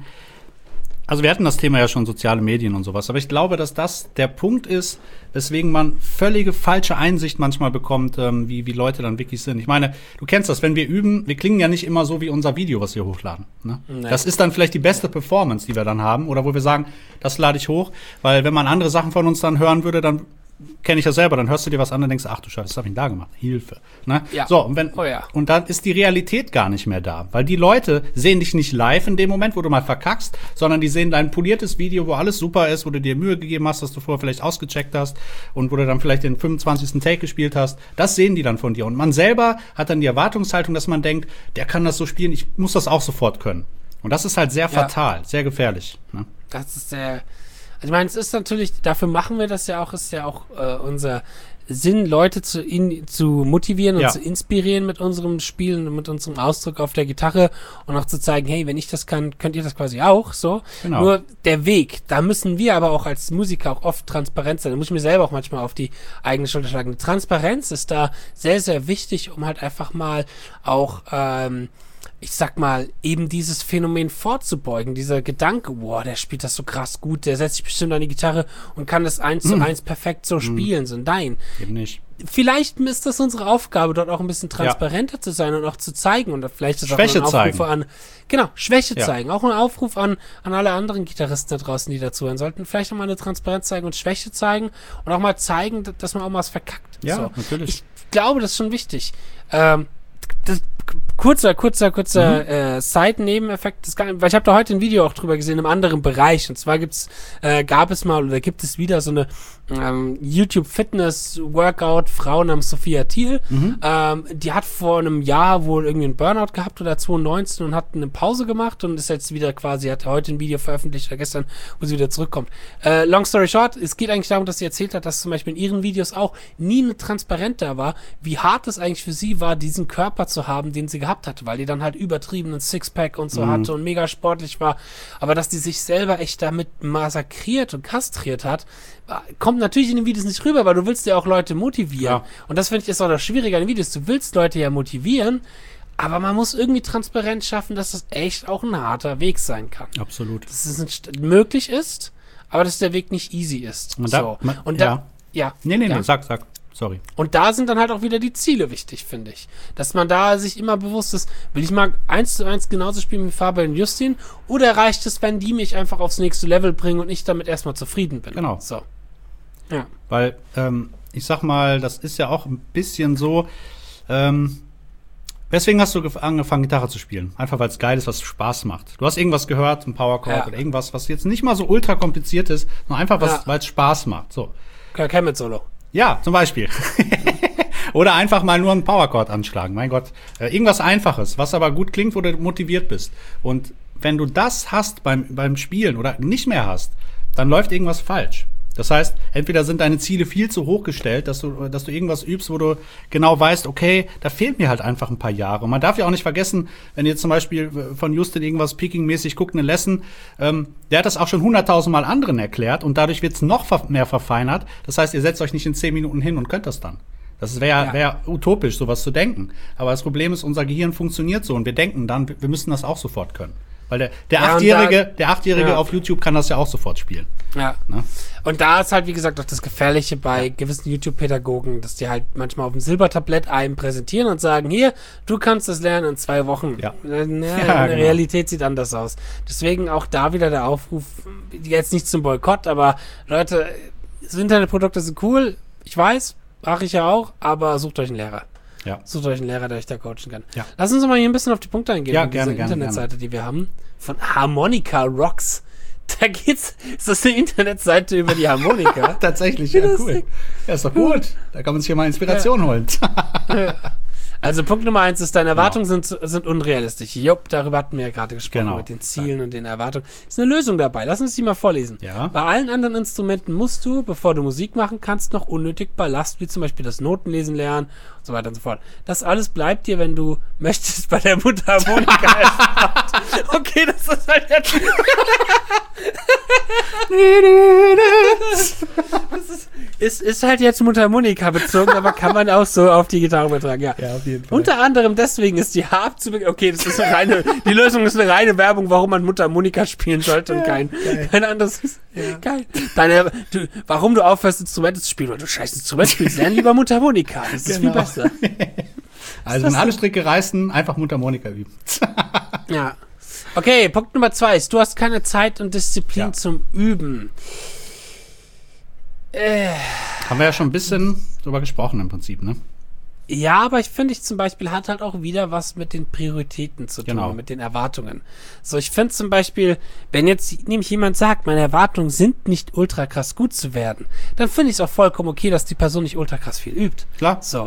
S2: Also wir hatten das Thema ja schon, soziale Medien und sowas, aber ich glaube, dass das der Punkt ist, weswegen man völlige falsche Einsicht manchmal bekommt, ähm, wie, wie Leute dann wirklich sind. Ich meine, du kennst das, wenn wir üben, wir klingen ja nicht immer so wie unser Video, was wir hochladen. Ne? Nee. Das ist dann vielleicht die beste Performance, die wir dann haben, oder wo wir sagen, das lade ich hoch, weil wenn man andere Sachen von uns dann hören würde, dann kenne ich ja selber, dann hörst du dir was an und denkst, ach du Scheiße, was hab ich denn da gemacht? Hilfe. Ne?
S1: Ja.
S2: So, und wenn,
S1: oh ja.
S2: und dann ist die Realität gar nicht mehr da. Weil die Leute sehen dich nicht live in dem Moment, wo du mal verkackst, sondern die sehen dein poliertes Video, wo alles super ist, wo du dir Mühe gegeben hast, dass du vorher vielleicht ausgecheckt hast und wo du dann vielleicht den fünfundzwanzigsten Take gespielt hast. Das sehen die dann von dir. Und man selber hat dann die Erwartungshaltung, dass man denkt, der kann das so spielen, ich muss das auch sofort können. Und das ist halt sehr ja. fatal, sehr gefährlich. Ne?
S1: Das ist sehr... Ich meine, es ist natürlich, dafür machen wir das ja auch, ist ja auch äh, unser Sinn, Leute zu, in, zu motivieren und ja. zu inspirieren mit unserem Spielen und mit unserem Ausdruck auf der Gitarre und auch zu zeigen, hey, wenn ich das kann, könnt ihr das quasi auch, so. Genau. Nur der Weg, da müssen wir aber auch als Musiker auch oft transparent sein. Da muss ich mir selber auch manchmal auf die eigene Schulter schlagen. Die Transparenz ist da sehr, sehr wichtig, um halt einfach mal auch, ähm, ich sag mal, eben dieses Phänomen vorzubeugen, dieser Gedanke, wow, der spielt das so krass gut, der setzt sich bestimmt an die Gitarre und kann das eins mm. zu eins perfekt so mm. spielen, so nein.
S2: Eben nicht.
S1: Vielleicht ist das unsere Aufgabe, dort auch ein bisschen transparenter ja. zu sein und auch zu zeigen und vielleicht ist
S2: Schwäche
S1: auch ein Aufruf
S2: zeigen.
S1: an, genau, Schwäche
S2: ja.
S1: zeigen, auch ein Aufruf an, an alle anderen Gitarristen da draußen, die dazuhören sollten, vielleicht auch mal eine Transparenz zeigen und Schwäche zeigen und auch mal zeigen, dass man auch mal was verkackt.
S2: Ja,
S1: so.
S2: natürlich.
S1: Ich glaube, das ist schon wichtig. Ähm, das, kurzer, kurzer, kurzer mhm. äh, Side-Nebeneffekt, das kann, weil ich habe da heute ein Video auch drüber gesehen, im anderen Bereich, und zwar gibt's, äh, gab es mal oder gibt es wieder so eine ähm, YouTube-Fitness-Workout-Frau namens Sophia Thiel, mhm. ähm, die hat vor einem Jahr wohl irgendwie einen Burnout gehabt oder zwanzig neunzehn und hat eine Pause gemacht und ist jetzt wieder quasi, hat heute ein Video veröffentlicht oder gestern, wo sie wieder zurückkommt. Äh, long story short, es geht eigentlich darum, dass sie erzählt hat, dass zum Beispiel in ihren Videos auch nie eine Transparenz da war, wie hart es eigentlich für sie war, diesen Körper zu haben, den sie gehabt hatte, weil die dann halt übertriebenen Sixpack und so mhm. hatte und mega sportlich war, aber dass die sich selber echt damit massakriert und kastriert hat, kommt natürlich in den Videos nicht rüber, weil du willst ja auch Leute motivieren. Ja. Und das finde ich ist auch das Schwierige an den Videos. Du willst Leute ja motivieren, aber man muss irgendwie Transparenz schaffen, dass das echt auch ein harter Weg sein kann.
S2: Absolut.
S1: Dass es nicht möglich ist, aber dass der Weg nicht easy ist.
S2: Und da,
S1: so.
S2: man,
S1: und da,
S2: ja.
S1: ja.
S2: Nee, nee,
S1: ja.
S2: nee, sag, sag. Sorry.
S1: Und da sind dann halt auch wieder die Ziele wichtig, finde ich. Dass man da sich immer bewusst ist, will ich mal eins zu eins genauso spielen wie Fabian und Justin, oder reicht es, wenn die mich einfach aufs nächste Level bringen und ich damit erstmal zufrieden bin?
S2: Genau.
S1: So. Ja.
S2: Weil, ähm, ich sag mal, das ist ja auch ein bisschen so, ähm, Deswegen hast du gef- angefangen, Gitarre zu spielen. Einfach, weil es geil ist, was Spaß macht. Du hast irgendwas gehört, ein Powerchord
S1: Ja.
S2: oder irgendwas, was jetzt nicht mal so ultra kompliziert ist, sondern einfach, was,
S1: Ja.
S2: weil es Spaß macht. So.
S1: Kirk Hammett Solo.
S2: Ja, zum Beispiel. Oder einfach mal nur einen Powerchord anschlagen. Mein Gott. Äh, irgendwas Einfaches, was aber gut klingt, wo du motiviert bist. Und wenn du das hast beim, beim Spielen oder nicht mehr hast, dann läuft irgendwas falsch. Das heißt, entweder sind deine Ziele viel zu hoch gestellt, dass du, dass du irgendwas übst, wo du genau weißt, okay, da fehlt mir halt einfach ein paar Jahre. Und man darf ja auch nicht vergessen, wenn ihr zum Beispiel von Justin irgendwas Peaking-mäßig guckt, eine Lesson, ähm, der hat das auch schon hunderttausend Mal anderen erklärt und dadurch wird's noch ver- mehr verfeinert. Das heißt, ihr setzt euch nicht in zehn Minuten hin und könnt das dann. Das wäre
S1: Ja.
S2: wär utopisch, sowas zu denken. Aber das Problem ist, unser Gehirn funktioniert so und wir denken dann, wir müssen das auch sofort können. Weil der, der
S1: Ja, und
S2: Achtjährige,
S1: da-
S2: der Achtjährige
S1: ja.
S2: auf YouTube kann das ja auch sofort spielen.
S1: Ja.
S2: Ne?
S1: Und da ist halt, wie gesagt, auch das Gefährliche bei gewissen YouTube-Pädagogen, dass die halt manchmal auf dem Silbertablett einem präsentieren und sagen, hier, du kannst das lernen in zwei Wochen.
S2: Ja.
S1: Ja,
S2: Ja,
S1: in der
S2: genau.
S1: Realität sieht anders aus. Deswegen auch da wieder der Aufruf, jetzt nicht zum Boykott, aber Leute, so Internetprodukte sind cool, ich weiß, mache ich ja auch, aber sucht euch einen Lehrer.
S2: Ja.
S1: Sucht euch einen Lehrer, der euch da coachen kann.
S2: Ja.
S1: Lass uns mal hier ein bisschen auf die Punkte eingehen.
S2: Ja,
S1: von
S2: gerne,
S1: dieser
S2: gerne,
S1: Internetseite, die wir haben. Von Harmonica Rocks. Da geht's, ist das eine Internetseite über die Harmonika?
S2: Tatsächlich,
S1: Wie
S2: ja,
S1: lustig.
S2: cool. Ja, ist doch gut. Da kann man sich ja mal Inspiration holen.
S1: Also Punkt Nummer eins ist, deine Erwartungen sind, sind unrealistisch. Jupp, darüber hatten wir ja gerade gesprochen,
S2: Genau.
S1: mit den Zielen und den Erwartungen. Ist eine Lösung dabei. Lass uns die mal vorlesen.
S2: Ja.
S1: Bei allen anderen Instrumenten musst du, bevor du Musik machen kannst, noch unnötig Ballast, wie zum Beispiel das Notenlesen lernen und so weiter und so fort. Das alles bleibt dir, wenn du möchtest, bei der Mundharmonika erspart. Okay, das ist halt jetzt... das ist, ist, ist halt jetzt Mundharmonika bezogen, aber kann man auch so auf die Gitarre übertragen, ja.
S2: Ja, auf jeden Fall.
S1: Unter anderem deswegen ist die Harp zu be- okay, das ist eine reine, die Lösung ist eine reine Werbung, warum man Mundharmonika spielen sollte und kein, kein anderes. Geil. Deine, du, warum du aufhörst, Instrumente zu spielen, weil du scheiß Instrument spielst, lern lieber Mundharmonika. Das ist viel
S2: Genau.
S1: besser.
S2: Also, wenn alle Stricke reißen, einfach Mundharmonika üben.
S1: Ja. Okay, Punkt Nummer zwei ist, du hast keine Zeit und Disziplin
S2: Ja.
S1: zum Üben. Äh,
S2: Haben wir ja schon ein bisschen drüber gesprochen im Prinzip, ne?
S1: ja, aber ich finde, ich zum Beispiel hat halt auch wieder was mit den Prioritäten zu tun,
S2: Genau.
S1: mit den Erwartungen. So, ich finde zum Beispiel, wenn jetzt nämlich jemand sagt, meine Erwartungen sind nicht ultra krass gut zu werden, dann finde ich es auch vollkommen okay, dass die Person nicht ultra krass viel übt.
S2: Klar.
S1: So.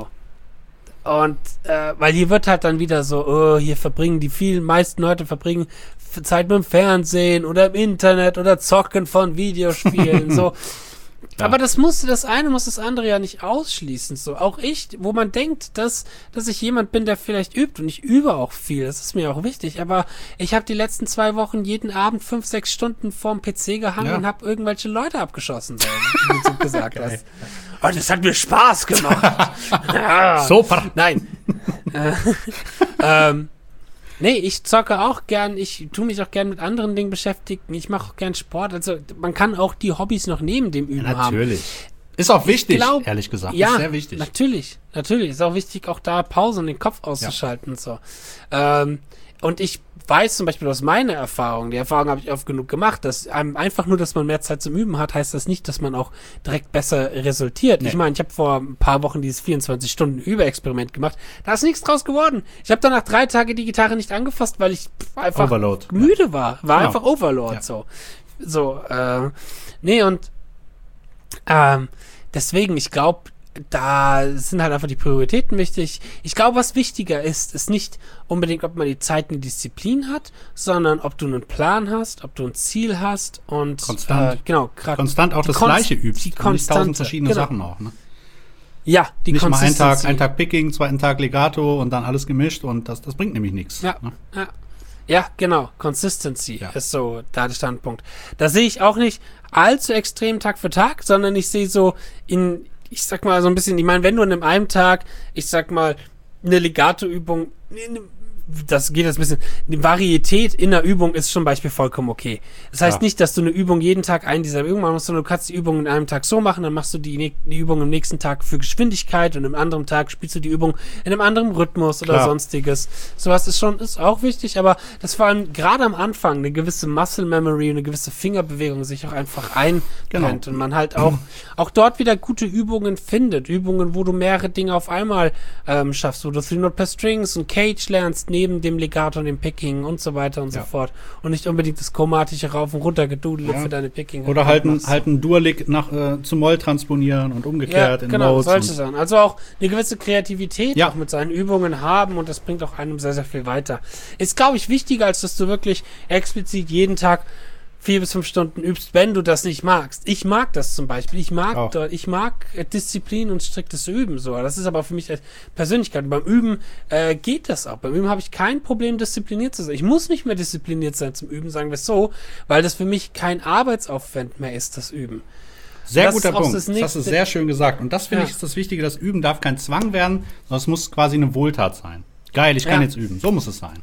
S1: Und, äh, weil hier wird halt dann wieder so, oh, hier verbringen die vielen, meisten Leute verbringen f- Zeit mit dem Fernsehen oder im Internet oder zocken von Videospielen, so.
S2: Ja.
S1: Aber das muss, das eine muss das andere ja nicht ausschließen, so. Auch ich, wo man denkt, dass, dass ich jemand bin, der vielleicht übt und ich übe auch viel, das ist mir auch wichtig, aber ich habe die letzten zwei Wochen jeden Abend fünf, sechs Stunden vorm P C gehangen
S2: Ja.
S1: und habe irgendwelche Leute abgeschossen, so, wie du gesagt hast. Und es hat mir Spaß gemacht. Ja.
S2: Super.
S1: Nein. äh, ähm, nee, ich zocke auch gern, ich tue mich auch gern mit anderen Dingen beschäftigen, ich mache auch gern Sport, also man kann auch die Hobbys noch neben dem Üben haben.
S2: Natürlich. Ist auch wichtig,
S1: glaub-
S2: ehrlich gesagt.
S1: Ja,
S2: ist sehr wichtig.
S1: natürlich, natürlich. Ist auch wichtig, auch da Pause und den Kopf auszuschalten und so. Ähm, und ich weiß zum Beispiel aus meiner Erfahrung, die Erfahrung habe ich oft genug gemacht, dass einem einfach nur, dass man mehr Zeit zum Üben hat, heißt das nicht, dass man auch direkt besser resultiert.
S2: Nee.
S1: Ich meine, ich habe vor ein paar Wochen dieses vierundzwanzig Stunden Überexperiment gemacht. Da ist nichts draus geworden. Ich habe danach drei Tage die Gitarre nicht angefasst, weil ich pff, einfach
S2: Overload.
S1: müde war. War
S2: Genau.
S1: einfach Overload,
S2: Ja.
S1: so. So, äh, nee, und ähm, deswegen, ich glaube, da sind halt einfach die Prioritäten wichtig. Ich glaube, was wichtiger ist, ist nicht unbedingt, ob man die Zeit und die Disziplin hat, sondern ob du einen Plan hast, ob du ein Ziel hast und
S2: Konstant.
S1: Äh, genau, grad
S2: Konstant auch
S1: die
S2: das
S1: Konst-
S2: Gleiche übst.
S1: Die
S2: Und nicht
S1: Konstante,
S2: tausend verschiedene
S1: genau.
S2: Sachen auch, ne?
S1: Ja, die
S2: Nicht mal einen Tag,
S1: Consistency.
S2: einen Tag Picking, zweiten Tag Legato und dann alles gemischt und das, das bringt nämlich nichts.
S1: Ja,
S2: Ne?
S1: ja. Ja, genau. Consistency
S2: Ja.
S1: ist so da der Standpunkt. Da sehe ich auch nicht allzu extrem Tag für Tag, sondern ich sehe so in, ich sag mal so ein bisschen, ich meine, wenn du an einem Tag, ich sag mal, eine Legato-Übung, eine das geht jetzt ein bisschen, die Varietät in der Übung ist schon Beispiel vollkommen okay. Das heißt ja. nicht, dass du eine Übung jeden Tag einen dieser Übungen machen musst, sondern du kannst die Übung in einem Tag so machen, dann machst du die, die Übung am nächsten Tag für Geschwindigkeit und am anderen Tag spielst du die Übung in einem anderen Rhythmus oder Klar. sonstiges. Sowas ist schon, ist auch wichtig, aber das vor allem gerade am Anfang eine gewisse Muscle Memory, eine gewisse Fingerbewegung sich auch einfach einbrennt genau. und man halt auch, auch dort wieder gute Übungen findet. Übungen, wo du mehrere Dinge auf einmal ähm, schaffst, wo du Three-Note per Strings und Cage lernst, neben dem Legato und dem Picking und so weiter und ja. so fort. Und nicht unbedingt das chromatische Rauf- und Runtergedudel ja. für deine Picking.
S2: Oder halt ein, halt ein Dual-Lick nach, äh, zu Moll transponieren und umgekehrt
S1: ja,
S2: in
S1: genau,
S2: Modes.
S1: solche Sachen. Also auch eine gewisse Kreativität
S2: ja.
S1: auch mit seinen Übungen haben und das bringt auch einem sehr, sehr viel weiter. Ist, glaube ich, wichtiger, als dass du wirklich explizit jeden Tag vier bis fünf Stunden übst, wenn du das nicht magst. Ich mag das zum Beispiel. Ich mag
S2: auch.
S1: dort, ich mag äh, Disziplin und striktes Üben. So, das ist aber für mich als Persönlichkeit. Und beim Üben äh, geht das auch. Beim Üben habe ich kein Problem, diszipliniert zu sein. Ich muss nicht mehr diszipliniert sein zum Üben, sagen wir es so, weil das für mich kein Arbeitsaufwand mehr ist, das Üben.
S2: Sehr
S1: das
S2: guter Punkt.
S1: Das,
S2: das hast du sehr schön gesagt. Und das finde ja. ich ist das Wichtige. Das Üben darf kein Zwang werden, sondern es muss quasi eine Wohltat sein. Geil, ich kann ja. jetzt üben. So muss es sein.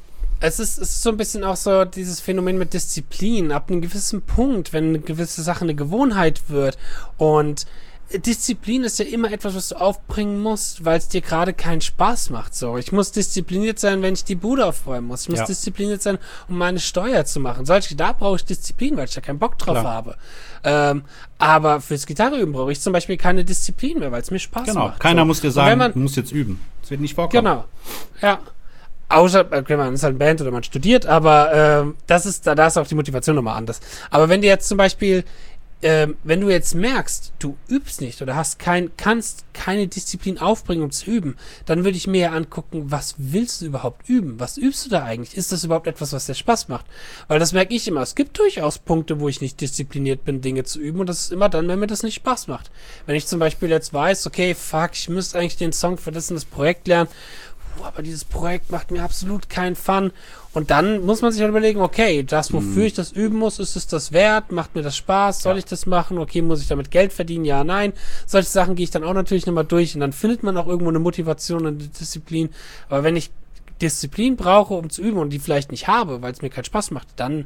S1: Es ist, es ist so ein bisschen auch so dieses Phänomen mit Disziplin. Ab einem gewissen Punkt, wenn eine gewisse Sache eine Gewohnheit wird und Disziplin ist ja immer etwas, was du aufbringen musst, weil es dir gerade keinen Spaß macht. So, ich muss diszipliniert sein, wenn ich die Bude aufräumen muss. Ich muss ja. diszipliniert sein, um meine Steuer zu machen. Solche, da brauche ich Disziplin, weil ich da keinen Bock drauf Klar. habe. Ähm, aber fürs Gitarreüben brauche ich zum Beispiel keine Disziplin mehr, weil es mir Spaß
S2: genau.
S1: macht.
S2: Genau, keiner
S1: so.
S2: muss dir sagen, man, du musst jetzt üben. Das wird nicht vorkommen.
S1: Genau, ja. Außer, okay, man ist halt eine Band oder man studiert, aber ähm, das ist, da, da ist auch die Motivation nochmal anders. Aber wenn du jetzt zum Beispiel, ähm, wenn du jetzt merkst, du übst nicht oder hast kein, kannst keine Disziplin aufbringen, um zu üben, dann würde ich mir ja angucken, was willst du überhaupt üben? Was übst du da eigentlich? Ist das überhaupt etwas, was dir Spaß macht? Weil das merke ich immer. Es gibt durchaus Punkte, wo ich nicht diszipliniert bin, Dinge zu üben und das ist immer dann, wenn mir das nicht Spaß macht. Wenn ich zum Beispiel jetzt weiß, okay, fuck, ich müsste eigentlich den Song für das und das Projekt lernen, aber dieses Projekt macht mir absolut keinen Fun. Und dann muss man sich halt überlegen, okay, das, wofür mm. ich das üben muss, ist es das wert? Macht mir das Spaß? Soll ja. ich das machen? Okay, muss ich damit Geld verdienen? Ja, nein. Solche Sachen gehe ich dann auch natürlich nochmal durch und dann findet man auch irgendwo eine Motivation und eine Disziplin. Aber wenn ich Disziplin brauche, um zu üben und die vielleicht nicht habe, weil es mir keinen Spaß macht, dann,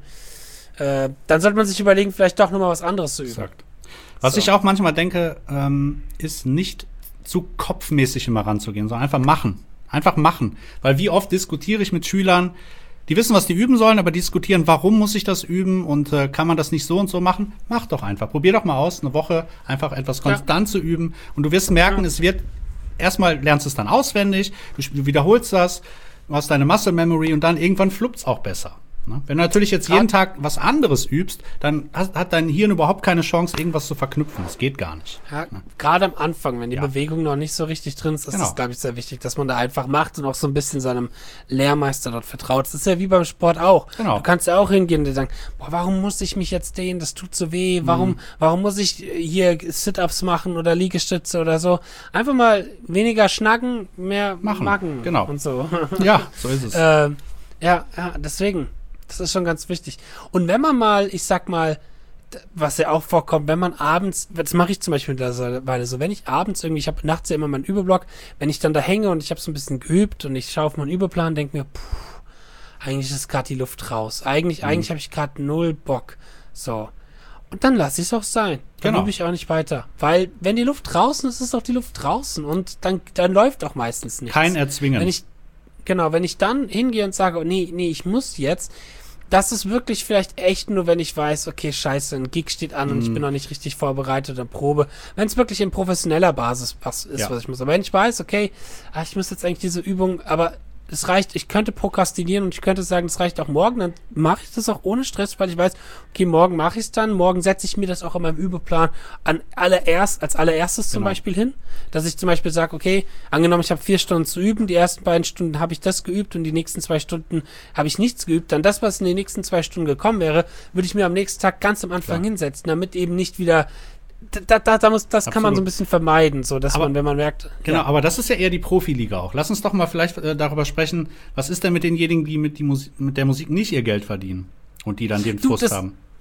S1: äh, dann sollte man sich überlegen, vielleicht doch nochmal was anderes zu üben.
S2: Exakt. Was so. ich auch manchmal denke, ähm, ist nicht zu kopfmäßig immer ranzugehen, sondern einfach machen. Einfach machen. Weil wie oft diskutiere ich mit Schülern, die wissen, was die üben sollen, aber diskutieren, warum muss ich das üben und äh, kann man das nicht so und so machen? Mach doch einfach. Probier doch mal aus, eine Woche einfach etwas konstant ja. zu üben. Und du wirst merken, ja. es wird, erstmal lernst du es dann auswendig, du wiederholst das, du hast deine Muscle Memory und dann irgendwann fluppt's auch besser. Ne? Wenn du natürlich jetzt jeden Tag was anderes übst, dann hat, hat dein Hirn überhaupt keine Chance, irgendwas zu verknüpfen. Das geht gar nicht.
S1: Ja,
S2: ne?
S1: Gerade am Anfang, wenn die
S2: ja.
S1: Bewegung noch nicht so richtig drin ist, ist
S2: genau.
S1: es, glaube ich, sehr wichtig, dass man da einfach macht und auch so ein bisschen seinem Lehrmeister dort vertraut. Das ist ja wie beim Sport auch.
S2: Genau.
S1: Du kannst ja auch hingehen und dir sagen, boah, warum muss ich mich jetzt dehnen? Das tut so weh. Warum, mhm. warum muss ich hier Sit-Ups machen oder Liegestütze oder so? Einfach mal weniger schnacken, mehr
S2: machen,
S1: machen
S2: genau.
S1: und so.
S2: Ja, so ist es.
S1: äh, ja, ja, deswegen. Das ist schon ganz wichtig. Und wenn man mal, ich sag mal, was ja auch vorkommt, wenn man abends, das mache ich zum Beispiel mittlerweile so, wenn ich abends irgendwie, ich habe nachts ja immer meinen Überblock, wenn ich dann da hänge und ich habe so ein bisschen geübt und ich schaue auf meinen Überplan, denke mir, puh, eigentlich ist gerade die Luft raus. Eigentlich, mhm. eigentlich habe ich gerade null Bock. So. Und dann lasse ich es auch sein. Dann
S2: genau.
S1: übe ich auch nicht weiter. Weil, wenn die Luft draußen ist, ist auch die Luft draußen und dann, dann läuft auch meistens nichts.
S2: Kein Erzwingen.
S1: Wenn ich Genau, wenn ich dann hingehe und sage, oh, nee, nee, ich muss jetzt, das ist wirklich vielleicht echt nur, wenn ich weiß, okay, scheiße, ein Gig steht an mm. und ich bin noch nicht richtig vorbereitet oder Probe. Wenn es wirklich in professioneller Basis ist, ja. was ich muss. Aber wenn ich weiß, okay, ach, ich muss jetzt eigentlich diese Übung, aber es reicht, ich könnte prokrastinieren und ich könnte sagen, es reicht auch morgen, dann mache ich das auch ohne Stress, weil ich weiß, okay, morgen mache ich es dann, morgen setze ich mir das auch in meinem Übeplan an allererst, als allererstes zum genau. Beispiel hin, dass ich zum Beispiel sage, okay, angenommen, ich habe vier Stunden zu üben, die ersten beiden Stunden habe ich das geübt und die nächsten zwei Stunden habe ich nichts geübt, dann das, was in den nächsten zwei Stunden gekommen wäre, würde ich mir am nächsten Tag ganz am Anfang ja. hinsetzen, damit eben nicht wieder Da, da, da muss, das Absolut. Kann man so ein bisschen vermeiden, so dass aber, man, wenn man merkt.
S2: Genau,
S1: ja.
S2: aber das ist ja eher die Profiliga auch. Lass uns doch mal vielleicht äh, darüber sprechen, was ist denn mit denjenigen, die mit, die Musik, mit der Musik nicht ihr Geld verdienen und die dann den
S1: du,
S2: Frust
S1: das,
S2: haben?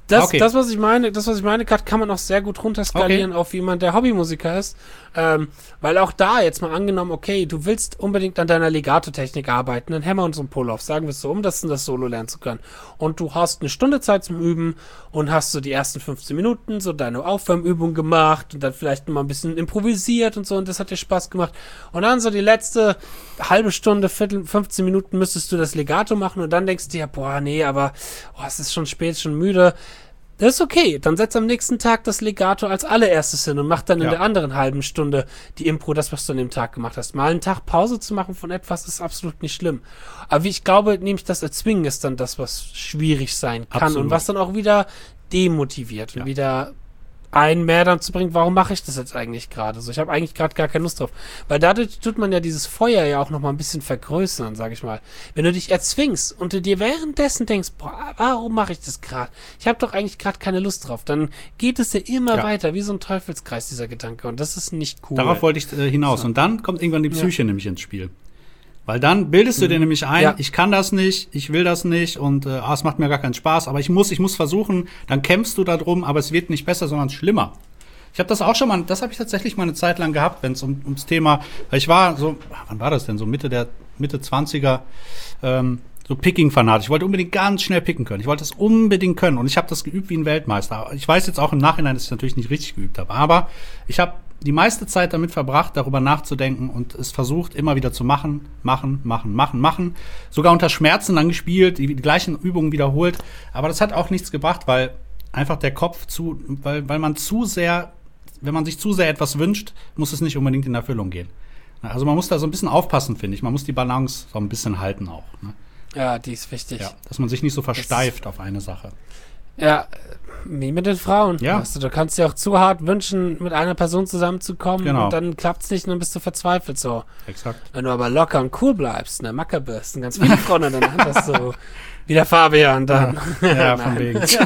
S1: Das,
S2: Okay.
S1: das, was ich meine, das, was ich meine, kann man auch sehr gut runterskalieren auf jemand, der Hobbymusiker ist. Ähm, weil auch da jetzt mal angenommen, okay, du willst unbedingt an deiner Legato-Technik arbeiten, einen Hammer und so einen Pull-Off, sagen wir es so, um das, das Solo lernen zu können. Und du hast eine Stunde Zeit zum Üben und hast so die ersten fünfzehn Minuten so deine Aufwärmübung gemacht und dann vielleicht noch mal ein bisschen improvisiert und so und das hat dir Spaß gemacht. Und dann so die letzte halbe Stunde, Viertel, fünfzehn Minuten müsstest du das Legato machen und dann denkst du dir, boah, nee, aber oh, es ist schon spät, schon müde. Das ist okay. Dann setz am nächsten Tag das Legato als allererstes hin und mach dann in
S2: Ja.
S1: der anderen halben Stunde die Impro, das, was du an dem Tag gemacht hast. Mal einen Tag Pause zu machen von etwas ist absolut nicht schlimm. Aber wie ich glaube, nämlich das Erzwingen ist dann das, was schwierig sein kann
S2: Absolut.
S1: und was dann auch wieder demotiviert und
S2: Ja.
S1: wieder einen mehr dann zu bringen, warum mache ich das jetzt eigentlich gerade so? Ich habe eigentlich gerade gar keine Lust drauf. Weil dadurch tut man ja dieses Feuer ja auch noch mal ein bisschen vergrößern, sag ich mal. Wenn du dich erzwingst und du dir währenddessen denkst, boah, warum mache ich das gerade? Ich habe doch eigentlich gerade keine Lust drauf. Dann geht es ja immer
S2: Ja.
S1: weiter, wie so ein Teufelskreis, dieser Gedanke. Und das ist nicht cool.
S2: Darauf wollte ich äh, hinaus.
S1: So.
S2: Und dann kommt irgendwann die Psyche nämlich ins Spiel. Weil dann bildest du dir nämlich ein,
S1: Ja.
S2: ich kann das nicht, ich will das nicht und äh, ah, es macht mir gar keinen Spaß, aber ich muss, ich muss versuchen, dann kämpfst du darum, aber es wird nicht besser, sondern schlimmer. Ich habe das auch schon mal, das habe ich tatsächlich mal eine Zeit lang gehabt, wenn es um, ums Thema, weil ich war so, wann war das denn, so Mitte der, Mitte zwanziger, ähm, so Picking-Fanat. Ich wollte unbedingt ganz schnell picken können. Ich wollte es unbedingt können und ich habe das geübt wie ein Weltmeister. Ich weiß jetzt auch im Nachhinein, dass ich natürlich nicht richtig geübt habe, aber ich habe die meiste Zeit damit verbracht, darüber nachzudenken und es versucht, immer wieder zu machen, machen, machen, machen, machen. Sogar unter Schmerzen dann gespielt, die, die gleichen Übungen wiederholt. Aber das hat auch nichts gebracht, weil einfach der Kopf zu, weil, weil man zu sehr, wenn man sich zu sehr etwas wünscht, muss es nicht unbedingt in Erfüllung gehen. Also man muss da so ein bisschen aufpassen, finde ich. Man muss die Balance so ein bisschen halten auch. Ne?
S1: Ja, die ist wichtig.
S2: Ja, dass man sich nicht so versteift auf eine Sache.
S1: Ja, wie mit den Frauen.
S2: Ja.
S1: Weißt du, du kannst dir auch zu hart wünschen, mit einer Person zusammenzukommen
S2: Genau.
S1: und dann klappt's nicht und dann bist du verzweifelt so.
S2: Exakt.
S1: Wenn du aber locker und cool bleibst, ne, Macker bist und ganz viele Frauen an deiner Hand hast, so wie der Fabian dann.
S2: Ja, von wegen.
S1: so,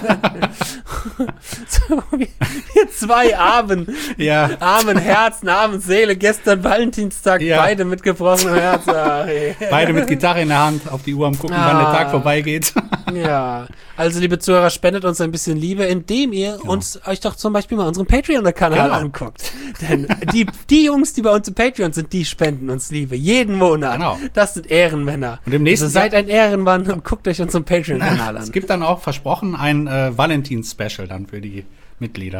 S1: wir, wir zwei armen,
S2: Ja.
S1: armen Herzen, armen Seele, gestern Valentinstag,
S2: Ja.
S1: beide mit gebrochenem Herz. Ach, ey.
S2: Beide mit Gitarre in der Hand, auf die Uhr am gucken,
S1: Ah.
S2: wann der Tag vorbeigeht.
S1: Ja, also liebe Zuhörer, spendet uns ein bisschen Liebe, indem ihr uns euch doch zum Beispiel mal unseren Patreon-Kanal
S2: Genau.
S1: anguckt. Denn die, die Jungs, die bei uns im Patreon sind, die spenden uns Liebe. Jeden Monat.
S2: Genau.
S1: Das sind Ehrenmänner.
S2: Und im nächsten
S1: also seid ein Ehrenmann und guckt euch unseren Patreon-Kanal
S2: Es
S1: an.
S2: gibt dann auch versprochen ein äh, Valentins-Special dann für die Mitglieder.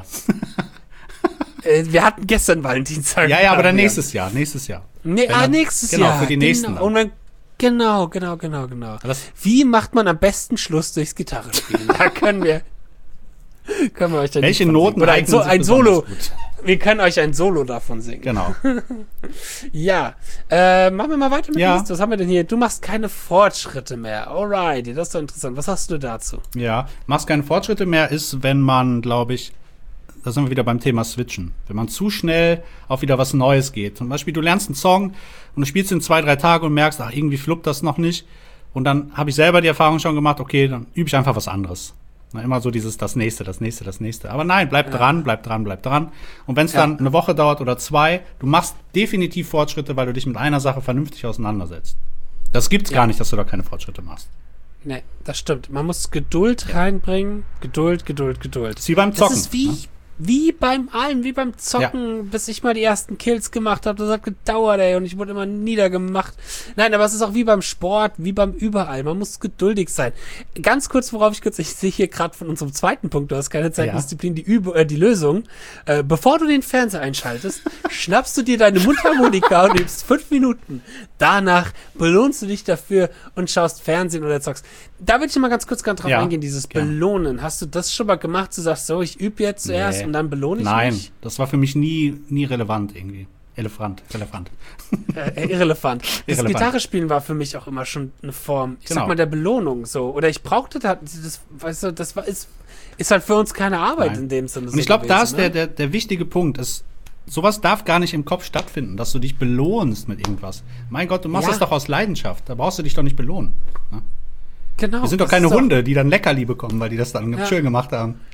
S1: Äh, wir hatten gestern Valentinstag.
S2: Ja, ja, aber dann
S1: Ja.
S2: nächstes Jahr, nächstes Jahr.
S1: Nee,
S2: Wenn
S1: ah,
S2: dann-
S1: nächstes
S2: genau,
S1: Jahr.
S2: für die nächsten
S1: Genau.
S2: dann.
S1: Und dann, genau, genau, genau, genau.
S2: Das-
S1: Wie macht man am besten Schluss durchs Gitarrespielen? Da können wir, können wir euch dann
S2: Welche
S1: nicht von
S2: Noten
S1: singen. Oder ein,
S2: eignen
S1: so,
S2: sich
S1: ein
S2: besonders
S1: Solo.
S2: gut?
S1: Wir können euch ein Solo davon singen.
S2: Genau.
S1: Ja, äh, machen wir mal weiter mit
S2: Ja.
S1: der Liste. Was haben wir denn hier? Du machst keine Fortschritte mehr. Alrighty, das ist doch interessant. Was hast du dazu?
S2: Ja, machst keine Fortschritte mehr ist, wenn man, glaube ich, da sind wir wieder beim Thema Switchen. Wenn man zu schnell auf wieder was Neues geht. Zum Beispiel, du lernst einen Song und du spielst ihn zwei, drei Tage und merkst, ach, irgendwie fluppt das noch nicht. Und dann habe ich selber die Erfahrung schon gemacht, okay, dann übe ich einfach was anderes. Na, immer so dieses, das nächste, das nächste, das nächste. Aber nein, bleib
S1: Ja.
S2: dran, bleib dran, bleib dran. Und wenn es
S1: Ja.
S2: dann eine Woche dauert oder zwei, du machst definitiv Fortschritte, weil du dich mit einer Sache vernünftig auseinandersetzt. Das gibt's
S1: Ja.
S2: gar nicht, dass du da keine Fortschritte machst.
S1: Nee, das stimmt. Man muss Geduld reinbringen. Geduld, Geduld, Geduld.
S2: Das ist wie beim Zocken.
S1: Das ist wie,
S2: ne?
S1: wie beim allem, wie beim Zocken, bis ich mal die ersten Kills gemacht habe. Das hat gedauert, ey, und ich wurde immer niedergemacht. Nein, aber es ist auch wie beim Sport, wie beim überall. Man muss geduldig sein. Ganz kurz, worauf ich kurz, ich sehe hier gerade von unserem zweiten Punkt, du hast keine Zeitdisziplin, die, Üb äh, die Lösung. Äh, bevor du den Fernseher einschaltest, schnappst du dir deine Mundharmonika und übst fünf Minuten. Danach belohnst du dich dafür und schaust Fernsehen oder zockst. Da würde ich mal ganz kurz drauf
S2: Ja,
S1: eingehen, dieses
S2: gerne.
S1: Belohnen. Hast du das schon mal gemacht? Du sagst so, ich übe jetzt zuerst
S2: Nee.
S1: und dann belohne ich
S2: Nein,
S1: mich?
S2: das war für mich nie, nie relevant irgendwie. Elefant, Elefant.
S1: Äh, irrelevant. Das
S2: Irrelevant.
S1: Gitarrespielen war für mich auch immer schon eine Form, ich
S2: Genau.
S1: sag mal, der Belohnung so. Oder ich brauchte das, das weißt du, das war, ist, ist halt für uns keine Arbeit
S2: Nein.
S1: in dem Sinne.
S2: Und ich glaube, da ist
S1: gewesen,
S2: der,
S1: ne?
S2: der, der wichtige Punkt. Ist, sowas darf gar nicht im Kopf stattfinden, dass du dich belohnst mit irgendwas. Mein Gott, du machst
S1: Ja.
S2: das doch aus Leidenschaft. Da brauchst du dich doch nicht belohnen. Ne?
S1: Genau.
S2: Wir sind doch
S1: das
S2: keine
S1: ist
S2: Hunde, die dann Leckerli bekommen, weil die das dann
S1: Ja.
S2: schön gemacht haben.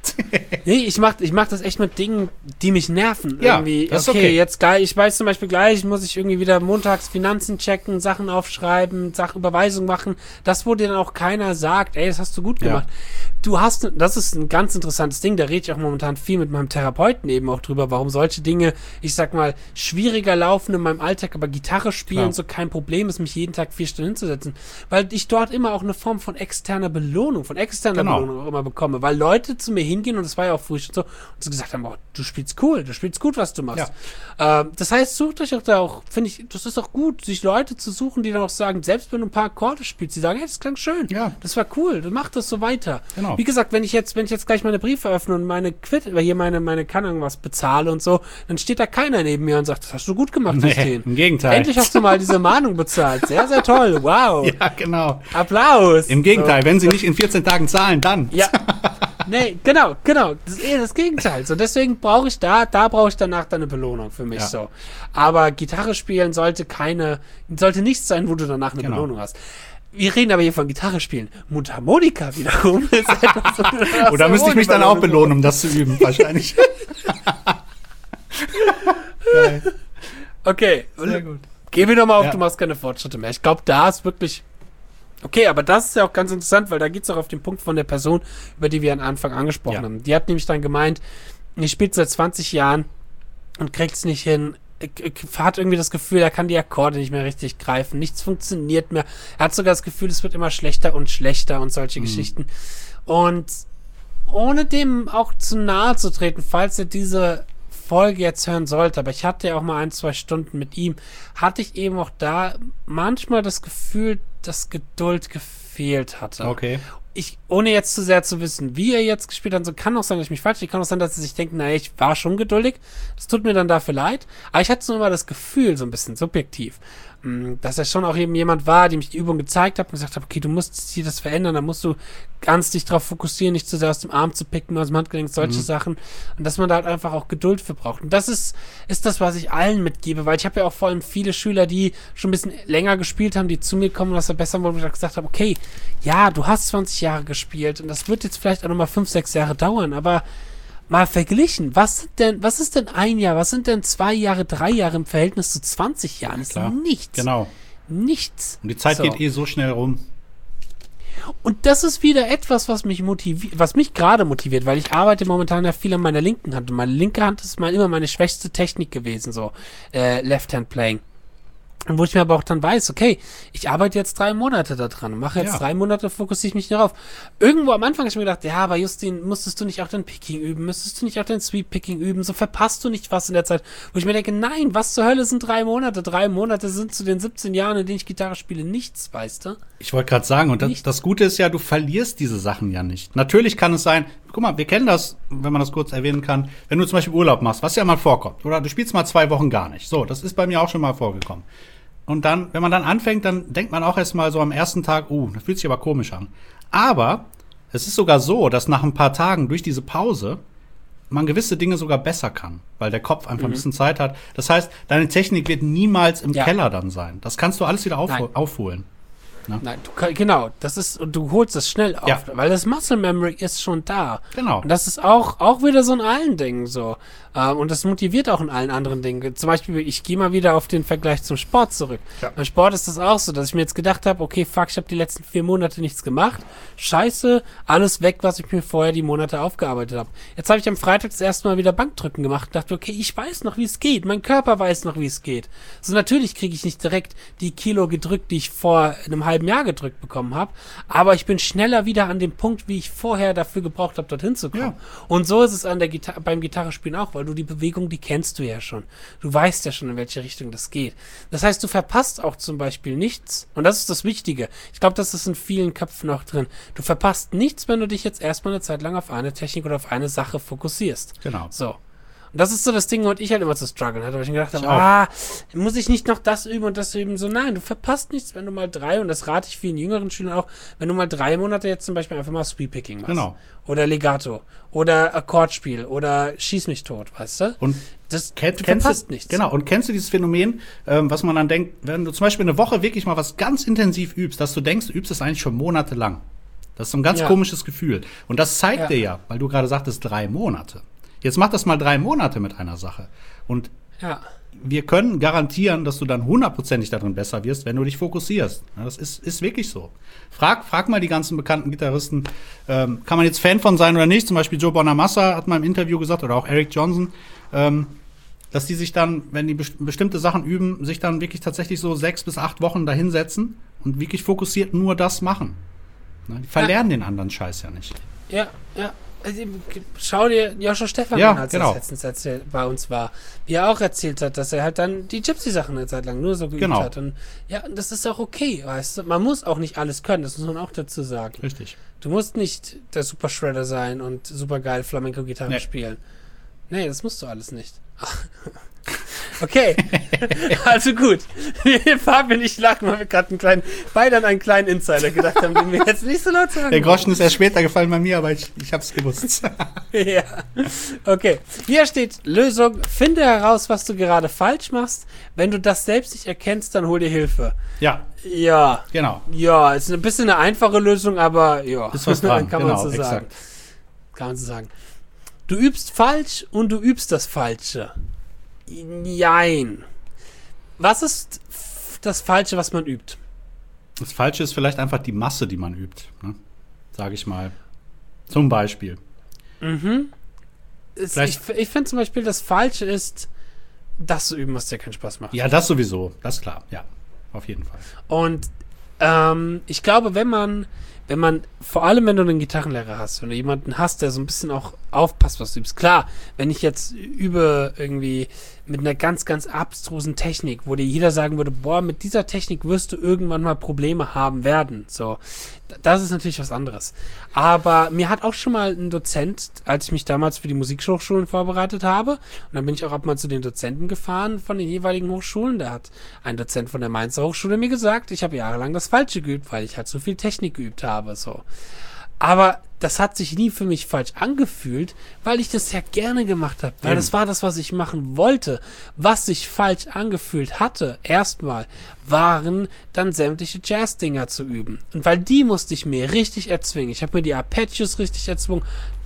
S1: Nee, ich mach, ich mach das echt mit Dingen, die mich nerven.
S2: Ja,
S1: irgendwie.
S2: das ist
S1: okay,
S2: okay.
S1: jetzt geil. Ich weiß zum Beispiel gleich, muss ich irgendwie wieder montags Finanzen checken, Sachen aufschreiben, Sachen Überweisung machen. Das, wo dir dann auch keiner sagt, ey, das hast du gut
S2: Ja.
S1: gemacht. Du hast, das ist ein ganz interessantes Ding, da rede ich auch momentan viel mit meinem Therapeuten eben auch drüber, warum solche Dinge, ich sag mal, schwieriger laufen in meinem Alltag, aber Gitarre spielen
S2: Klar.
S1: so kein Problem ist, mich jeden Tag vier Stunden hinzusetzen, weil ich dort immer auch eine Form von externer Belohnung, von externer
S2: Genau.
S1: Belohnung auch immer bekomme, weil Leute zu mir hingehen, und das war ja auch früh schon so, und sie gesagt haben, oh, du spielst cool, du spielst gut, was du machst. Ähm, das heißt, sucht euch auch da auch, finde ich, das ist auch gut, sich Leute zu suchen, die dann auch sagen, selbst wenn du ein paar Akkorde spielst, die sagen, hey, das klang schön,
S2: Ja.
S1: das war cool, du mach das so weiter.
S2: Genau.
S1: Wie gesagt, wenn ich jetzt, wenn ich jetzt gleich meine Briefe öffne und meine Quit, hier meine, meine, kann irgendwas bezahle und so, dann steht da keiner neben mir und sagt, das hast du gut gemacht,
S2: Nee,
S1: Justin.
S2: im Gegenteil.
S1: Endlich hast du mal diese Mahnung bezahlt. Sehr, sehr toll. Wow.
S2: Ja, genau.
S1: Applaus.
S2: Im Gegenteil, wenn sie nicht in vierzehn Tagen zahlen, dann.
S1: Ja. Nee, genau, genau. Das ist eher das Gegenteil. So, deswegen brauche ich da, da brauche ich danach dann eine Belohnung für mich
S2: Ja.
S1: so. Aber Gitarre spielen sollte keine, sollte nichts sein, wo du danach eine
S2: Genau.
S1: Belohnung hast. Wir reden aber hier von Gitarre spielen. Mundharmonika wiederum ist etwas, wo du danach
S2: Oder
S1: so
S2: müsste ich mich dann
S1: ohne
S2: auch
S1: Belohnung
S2: belohnen, um das zu üben, wahrscheinlich. Geil.
S1: Okay,
S2: Sehr gut.
S1: geh wieder mal auf,
S2: Ja.
S1: du machst keine Fortschritte mehr. Ich glaube, da ist wirklich. Okay, aber das ist ja auch ganz interessant, weil da geht's auch auf den Punkt von der Person, über die wir am Anfang angesprochen
S2: Ja.
S1: haben. Die hat nämlich dann gemeint, die spielt seit zwanzig Jahren und kriegt's nicht hin. Ich- ich- Hat irgendwie das Gefühl, er kann die Akkorde nicht mehr richtig greifen. Nichts funktioniert mehr. Er hat sogar das Gefühl, es wird immer schlechter und schlechter und solche Geschichten. Und ohne dem auch zu nahe zu treten, falls er diese Folge jetzt hören sollte, aber ich hatte ja auch mal ein, zwei Stunden mit ihm, hatte ich eben auch da manchmal das Gefühl, dass Geduld gefehlt hatte.
S2: Okay.
S1: Ich, ohne jetzt zu sehr zu wissen, wie er jetzt gespielt hat, so kann auch sein, dass ich mich falsch, kann auch sein, dass sie sich denken, naja, ich war schon geduldig, das tut mir dann dafür leid, aber ich hatte so immer das Gefühl, so ein bisschen subjektiv, mh, dass er schon auch eben jemand war, dem ich die Übung gezeigt habe und gesagt habe, okay, du musst hier das verändern, da musst du ganz dich drauf fokussieren, nicht zu sehr aus dem Arm zu picken, aus dem Handgelenk, solche
S2: Mhm.
S1: Sachen, und dass man da halt einfach auch Geduld für braucht. Und das ist, ist das, was ich allen mitgebe, weil ich habe ja auch vor allem viele Schüler, die schon ein bisschen länger gespielt haben, die zu mir kommen und das verbessern wollen, wo ich gesagt habe, okay, ja, du hast zwanzig Jahre gespielt und das wird jetzt vielleicht auch nochmal fünf, sechs Jahre dauern, aber mal verglichen, was sind denn, was ist denn ein Jahr, was sind denn zwei Jahre, drei Jahre im Verhältnis zu zwanzig Jahren? Das ist
S2: Klar.
S1: nichts.
S2: Genau.
S1: Nichts.
S2: Und die Zeit
S1: So.
S2: geht eh so schnell rum.
S1: Und das ist wieder etwas, was mich motiviert, was mich gerade motiviert, weil ich arbeite momentan ja viel an meiner linken Hand. Und meine linke Hand ist mal immer meine schwächste Technik gewesen, so äh, Left-Hand-Playing. Und wo ich mir aber auch dann weiß, okay, ich arbeite jetzt drei Monate da dran, mache jetzt
S2: Ja.
S1: drei Monate, fokussiere ich mich darauf. Irgendwo am Anfang habe ich mir gedacht, ja, aber Justin, musstest du nicht auch dein Picking üben? Müsstest du nicht auch dein Sweep-Picking üben? So verpasst du nicht was in der Zeit. Wo ich mir denke, nein, was zur Hölle sind drei Monate? Drei Monate sind zu den siebzehn Jahren, in denen ich Gitarre spiele, nichts, weißt du?
S2: Ich wollte gerade sagen, und das,
S1: Nicht.
S2: das Gute ist ja, du verlierst diese Sachen ja nicht. Natürlich kann es sein, guck mal, wir kennen das, wenn man das kurz erwähnen kann, wenn du zum Beispiel Urlaub machst, was ja mal vorkommt, oder du spielst mal zwei Wochen gar nicht. So, das ist bei mir auch schon mal vorgekommen. Und dann, wenn man dann anfängt, dann denkt man auch erst mal so am ersten Tag, uh, das fühlt sich aber komisch an. Aber es ist sogar so, dass nach ein paar Tagen durch diese Pause man gewisse Dinge sogar besser kann, weil der Kopf einfach ein bisschen Zeit hat. Das heißt, deine Technik wird niemals im
S1: Ja.
S2: Keller dann sein. Das kannst du alles wieder aufho-
S1: Nein.
S2: aufholen.
S1: Nein, du, kann- genau, das ist, und du holst es schnell auf,
S2: Ja.
S1: weil das Muscle Memory ist schon da.
S2: Genau.
S1: Und das ist auch, auch wieder so in allen Dingen so. Ähm, und das motiviert auch in allen anderen Dingen. Zum Beispiel, ich gehe mal wieder auf den Vergleich zum Sport zurück.
S2: Ja.
S1: Beim Sport ist das auch so, dass ich mir jetzt gedacht habe, okay, fuck, ich habe die letzten vier Monate nichts gemacht. Scheiße, alles weg, was ich mir vorher die Monate aufgearbeitet habe. Jetzt habe ich am Freitag das erste Mal wieder Bankdrücken gemacht und dachte, okay, ich weiß noch, wie es geht. Mein Körper weiß noch, wie es geht. So, natürlich kriege ich nicht direkt die Kilo gedrückt, die ich vor einem halben Jahr gedrückt bekommen habe, aber ich bin schneller wieder an dem Punkt, wie ich vorher dafür gebraucht habe, dorthin zu kommen.
S2: Ja.
S1: Und so ist es an der Gita- beim Gitarrespielen auch, weil du die Bewegung, die kennst du ja schon. Du weißt ja schon, in welche Richtung das geht. Das heißt, du verpasst auch zum Beispiel nichts. Und das ist das Wichtige. Ich glaube, das ist in vielen Köpfen auch drin. Du verpasst nichts, wenn du dich jetzt erstmal eine Zeit lang auf eine Technik oder auf eine Sache fokussierst.
S2: Genau.
S1: So. Und das ist so das Ding, wo ich halt immer zu strugglen hatte, weil ich mir gedacht habe,
S2: auch.
S1: ah, muss ich nicht noch das üben und das üben? So, nein, du verpasst nichts, wenn du mal drei, und das rate ich vielen jüngeren Schülern auch, wenn du mal drei Monate jetzt zum Beispiel einfach mal Sweep-Picking machst.
S2: Genau.
S1: Oder Legato. Oder Akkordspiel. Oder Schieß mich tot, weißt du?
S2: Und
S1: das,
S2: Kenn,
S1: du
S2: kennst
S1: verpasst
S2: du,
S1: nichts.
S2: Genau, und kennst du dieses Phänomen, ähm, was man dann denkt, wenn du zum Beispiel eine Woche wirklich mal was ganz intensiv übst, dass du denkst, du übst es eigentlich schon monatelang. Das ist so ein ganz
S1: Ja.
S2: komisches Gefühl. Und das zeigt
S1: Ja.
S2: dir ja, weil du gerade sagtest, drei Monate. Jetzt mach das mal drei Monate mit einer Sache. Und
S1: Ja.
S2: wir können garantieren, dass du dann hundertprozentig darin besser wirst, wenn du dich fokussierst. Ja, das ist, ist wirklich so. Frag, frag mal die ganzen bekannten Gitarristen, ähm, kann man jetzt Fan von sein oder nicht? Zum Beispiel Joe Bonamassa hat mal im Interview gesagt, oder auch Eric Johnson, ähm, dass die sich dann, wenn die best- bestimmte Sachen üben, sich dann wirklich tatsächlich so sechs bis acht Wochen dahinsetzen und wirklich fokussiert nur das machen. Ne? Die verlernen den anderen Scheiß ja nicht.
S1: Ja, ja. Also, schau dir Joscha Stefan
S2: Ja,
S1: an, als
S2: genau.
S1: er letztens erzählt, bei uns war. Wie er auch erzählt hat, dass er halt dann die Gypsy-Sachen eine Zeit lang nur so geübt
S2: Genau.
S1: hat. Und ja, das ist auch okay, weißt du. Man muss auch nicht alles können, das muss man auch dazu sagen.
S2: Richtig.
S1: Du musst nicht der Super Shredder sein und super geil Flamenco-Gitarre
S2: Nee.
S1: spielen. Nee, das musst du alles nicht. Okay, also gut. Fabian, ich lache, weil wir gerade einen kleinen, beide an einen kleinen Insider gedacht haben, den wir jetzt nicht so laut sagen.
S2: Der Groschen ist erst später gefallen bei mir, aber ich, ich hab's gewusst.
S1: Ja, okay. Hier steht Lösung, finde heraus, was du gerade falsch machst. Wenn du das selbst nicht erkennst, dann hol dir Hilfe.
S2: Ja,
S1: Ja,
S2: genau.
S1: ja, ist ein bisschen eine einfache Lösung, aber ja,
S2: Ist was dran,
S1: kann man
S2: genau,
S1: so sagen.
S2: exakt.
S1: Kann man so sagen. Du übst falsch und du übst das Falsche. Jein. Was ist f- das Falsche, was man übt?
S2: Das Falsche ist vielleicht einfach die Masse, die man übt, ne? Sag ich mal. Zum Beispiel.
S1: Es,
S2: Vielleicht-
S1: ich ich finde zum Beispiel, das Falsche ist, das zu üben, was dir keinen Spaß macht.
S2: Ja, das sowieso, das ist klar, ja. Auf jeden Fall.
S1: Und ähm, ich glaube, wenn man, wenn man, vor allem wenn du einen Gitarrenlehrer hast, wenn du jemanden hast, der so ein bisschen auch aufpasst, was du übst. Klar, wenn ich jetzt übe irgendwie mit einer ganz, ganz abstrusen Technik, wo dir jeder sagen würde, boah, mit dieser Technik wirst du irgendwann mal Probleme haben werden. So, d- das ist natürlich was anderes. Aber mir hat auch schon mal ein Dozent, als ich mich damals für die Musikhochschulen vorbereitet habe, und dann bin ich auch ab und mal zu den Dozenten gefahren von den jeweiligen Hochschulen, da hat ein Dozent von der Mainzer Hochschule mir gesagt, ich habe jahrelang das Falsche geübt, weil ich halt so viel Technik geübt habe, so. Aber das hat sich nie für mich falsch angefühlt, weil ich das ja gerne gemacht habe. Weil
S2: Eben.
S1: das war das, was ich machen wollte. Was sich falsch angefühlt hatte, erstmal, waren dann sämtliche Jazz-Dinger zu üben. Und weil die musste ich mir richtig erzwingen. Ich habe mir die Arpeggios richtig erzwungen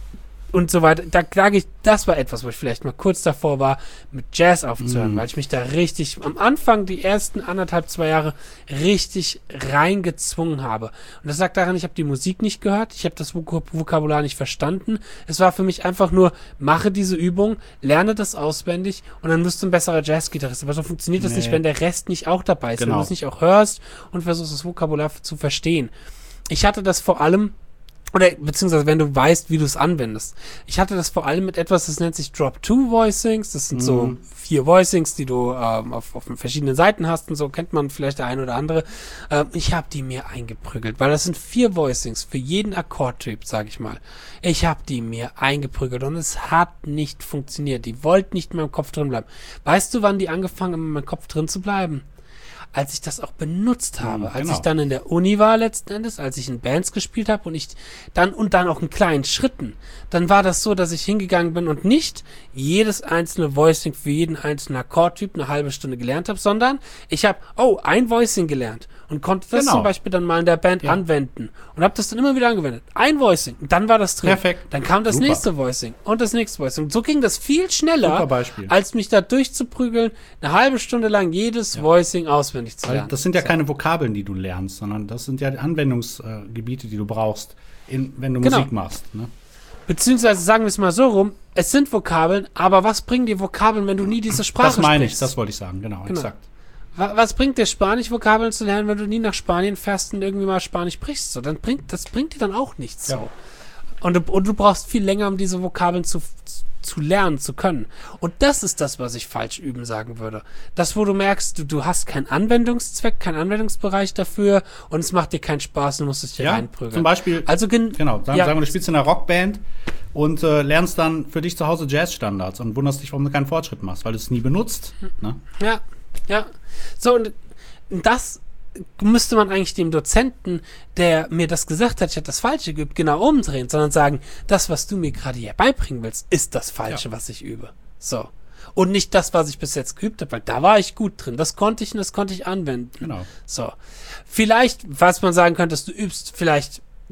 S1: und so weiter. Da sage ich, das war etwas, wo ich vielleicht mal kurz davor war, mit Jazz aufzuhören,
S2: Mhm.
S1: weil ich mich da richtig, am Anfang, die ersten anderthalb, zwei Jahre, richtig reingezwungen habe. Und das lag daran, ich habe die Musik nicht gehört, ich habe das Vok- Vokabular nicht verstanden. Es war für mich einfach nur, mache diese Übung, lerne das auswendig und dann wirst du ein besserer Jazzgitarrist. Aber so funktioniert das
S2: Nee.
S1: nicht, wenn der Rest nicht auch dabei ist, wenn
S2: Genau.
S1: du es nicht auch hörst und versuchst, das Vokabular zu verstehen. Ich hatte das vor allem oder beziehungsweise wenn du weißt, wie du es anwendest. Ich hatte das vor allem mit etwas, das nennt sich Drop-Two-Voicings. Das sind so
S2: Mhm.
S1: vier Voicings, die du ähm, auf, auf verschiedenen Seiten hast und so, kennt man vielleicht der ein oder andere. Ähm, ich habe die mir eingeprügelt, weil das sind vier Voicings für jeden Akkordtyp, sag ich mal. Ich habe die mir eingeprügelt und es hat nicht funktioniert. Die wollten nicht in meinem Kopf drin bleiben. Weißt du, wann die angefangen haben, in meinem Kopf drin zu bleiben? Als ich das auch benutzt habe,
S2: Mhm,
S1: als
S2: genau.
S1: ich dann in der Uni war letzten Endes, als ich in Bands gespielt habe und ich dann und dann auch in kleinen Schritten, dann war das so, dass ich hingegangen bin und nicht jedes einzelne Voicing für jeden einzelnen Akkordtyp eine halbe Stunde gelernt habe, sondern ich habe, oh, ein Voicing gelernt und konnte das
S2: Genau.
S1: zum Beispiel dann mal in der Band
S2: Ja.
S1: anwenden und habe das dann immer wieder angewendet. Ein Voicing, und dann war das drin.
S2: Perfekt.
S1: Dann kam das
S2: Super.
S1: nächste Voicing und das nächste Voicing. Und so ging das viel schneller,
S2: Super Beispiel.
S1: als mich da durchzuprügeln, eine halbe Stunde lang jedes Voicing auswendig zu
S2: Weil
S1: lernen.
S2: das sind ja keine Vokabeln, die du lernst, sondern das sind ja Anwendungsgebiete, die du brauchst, in, wenn du
S1: Genau.
S2: Musik machst. Ne?
S1: Beziehungsweise sagen wir es mal so rum, es sind Vokabeln, aber was bringen dir Vokabeln, wenn du nie diese Sprache
S2: Das meine ich,
S1: sprichst?
S2: das wollte ich sagen, genau,
S1: Genau.
S2: exakt.
S1: Wa- Was bringt dir Spanisch-Vokabeln zu lernen, wenn du nie nach Spanien fährst und irgendwie mal Spanisch sprichst? So, dann bringt, das bringt dir dann auch nichts.
S2: Ja.
S1: So. Und, du, und du brauchst viel länger, um diese Vokabeln zu, zu lernen zu können. Und das ist das, was ich falsch üben sagen würde. Das, wo du merkst, du, du hast keinen Anwendungszweck, keinen Anwendungsbereich dafür und es macht dir keinen Spaß, du musst es dir
S2: Ja,
S1: reinprügeln.
S2: zum Beispiel,
S1: Also gen
S2: genau, sagen,
S1: ja.
S2: sagen wir, du spielst in einer Rockband und äh, lernst dann für dich zu Hause Jazzstandards und wunderst dich, warum du keinen Fortschritt machst, weil du es nie benutzt. Ne?
S1: Ja, ja. So, und das müsste man eigentlich dem Dozenten, der mir das gesagt hat, ich habe das Falsche geübt, genau umdrehen, sondern sagen, das, was du mir gerade hier beibringen willst, ist das Falsche,
S2: Ja.
S1: was ich übe. So. Und nicht das, was ich bis jetzt geübt habe, weil da war ich gut drin. Das konnte ich und das konnte ich anwenden.
S2: Genau.
S1: So. Vielleicht, was man sagen könnte, ist, du übst vielleicht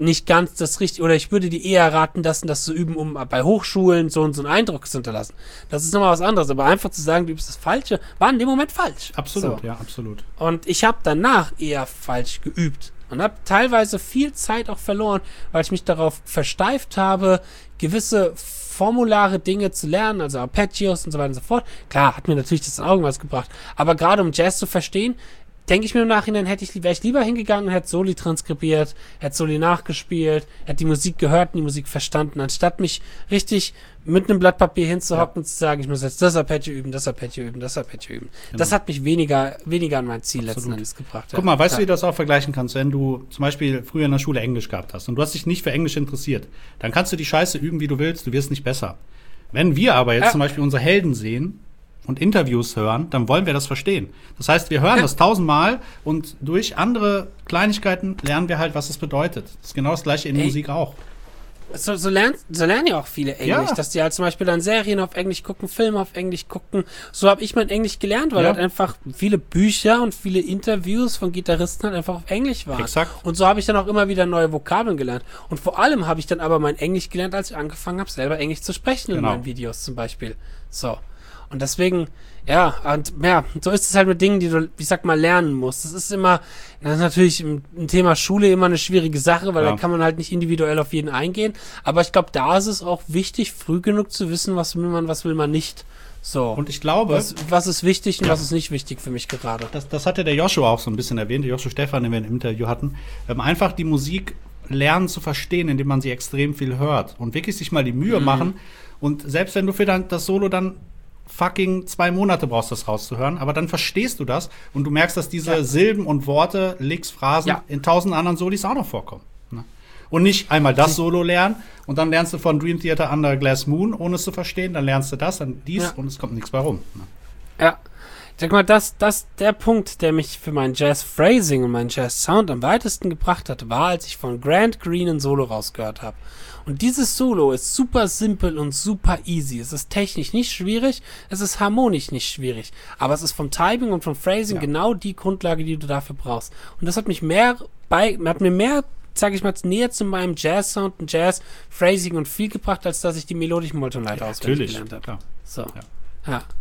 S1: nicht ganz das Richtige, oder ich würde dir eher raten, das und das zu üben, um bei Hochschulen so und so einen Eindruck zu hinterlassen. Das ist nochmal was anderes, aber einfach zu sagen, du übst das Falsche, war in dem Moment falsch.
S2: Absolut,
S1: so.
S2: ja, absolut.
S1: Und ich habe danach eher falsch geübt und habe teilweise viel Zeit auch verloren, weil ich mich darauf versteift habe, gewisse formulare Dinge zu lernen, also Arpeggios und so weiter und so fort. Klar, hat mir natürlich das in Augen was gebracht, aber gerade um Jazz zu verstehen, denke ich mir im Nachhinein, hätte ich, wäre ich lieber hingegangen und hätte Soli transkribiert, hätte Soli nachgespielt, hätte die Musik gehört und die Musik verstanden, anstatt mich richtig mit einem Blatt Papier hinzuhocken ja. und zu sagen, ich muss jetzt das Arpeggio üben, das Arpeggio üben, das Arpeggio üben. Genau. Das hat mich weniger, weniger an mein Ziel Absolut. letzten Endes gebracht.
S2: Guck ja. mal, weißt ja. du, wie du das auch vergleichen kannst, wenn du zum Beispiel früher in der Schule Englisch gehabt hast und du hast dich nicht für Englisch interessiert, dann kannst du die Scheiße üben, wie du willst, du wirst nicht besser. Wenn wir aber jetzt ja. zum Beispiel unsere Helden sehen, und Interviews hören, dann wollen wir das verstehen. Das heißt, wir hören ja. das tausendmal und durch andere Kleinigkeiten lernen wir halt, was es bedeutet. Das ist genau das Gleiche in Ey. Musik auch.
S1: So, so, lernen, so lernen ja auch viele Englisch, ja. dass die halt zum Beispiel dann Serien auf Englisch gucken, Filme auf Englisch gucken. So habe ich mein Englisch gelernt, weil ja. halt einfach viele Bücher und viele Interviews von Gitarristen halt einfach auf Englisch waren.
S2: Exakt.
S1: Und so habe ich dann auch immer wieder neue Vokabeln gelernt. Und vor allem habe ich dann aber mein Englisch gelernt, als ich angefangen habe, selber Englisch zu sprechen genau. in meinen Videos zum Beispiel. So. Und deswegen, ja, und ja, so ist es halt mit Dingen, die du, ich sag mal, lernen musst. Das ist immer, das ist natürlich im, im Thema Schule immer eine schwierige Sache, weil ja. da kann man halt nicht individuell auf jeden eingehen. Aber ich glaube, da ist es auch wichtig, früh genug zu wissen, was will man, was will man nicht. So.
S2: Und ich glaube,
S1: was, was ist wichtig und ja. was ist nicht wichtig für mich gerade.
S2: Das, das hatte der Joshua auch so ein bisschen erwähnt, der Joshua Stefan, den wir im Interview hatten. Ähm, einfach die Musik lernen zu verstehen, indem man sie extrem viel hört. Und wirklich sich mal die Mühe mhm. machen. Und selbst wenn du für dann das Solo dann fucking zwei Monate brauchst, das rauszuhören, aber dann verstehst du das und du merkst, dass diese ja. Silben und Worte, Licks, Phrasen ja. in tausend anderen Solis auch noch vorkommen. Ne? Und nicht einmal das Solo lernen und dann lernst du von Dream Theater Under Glass Moon, ohne es zu verstehen, dann lernst du das, dann dies ja. und es kommt nichts bei rum. Ne?
S1: Ja. Ich sag mal, das, das, der Punkt, der mich für mein Jazz-Phrasing und meinen Jazz-Sound am weitesten gebracht hat, war, als ich von Grant Green ein Solo rausgehört habe. Und dieses Solo ist super simpel und super easy. Es ist technisch nicht schwierig, es ist harmonisch nicht schwierig. Aber es ist vom Timing und vom Phrasing ja. genau die Grundlage, die du dafür brauchst. Und das hat mich mehr bei, hat mir mehr, sag ich mal, näher zu meinem Jazz-Sound und Jazz-Phrasing und viel gebracht, als dass ich die melodischen Moltonleiter ja, auswendig gelernt habe. So. Ja. ja.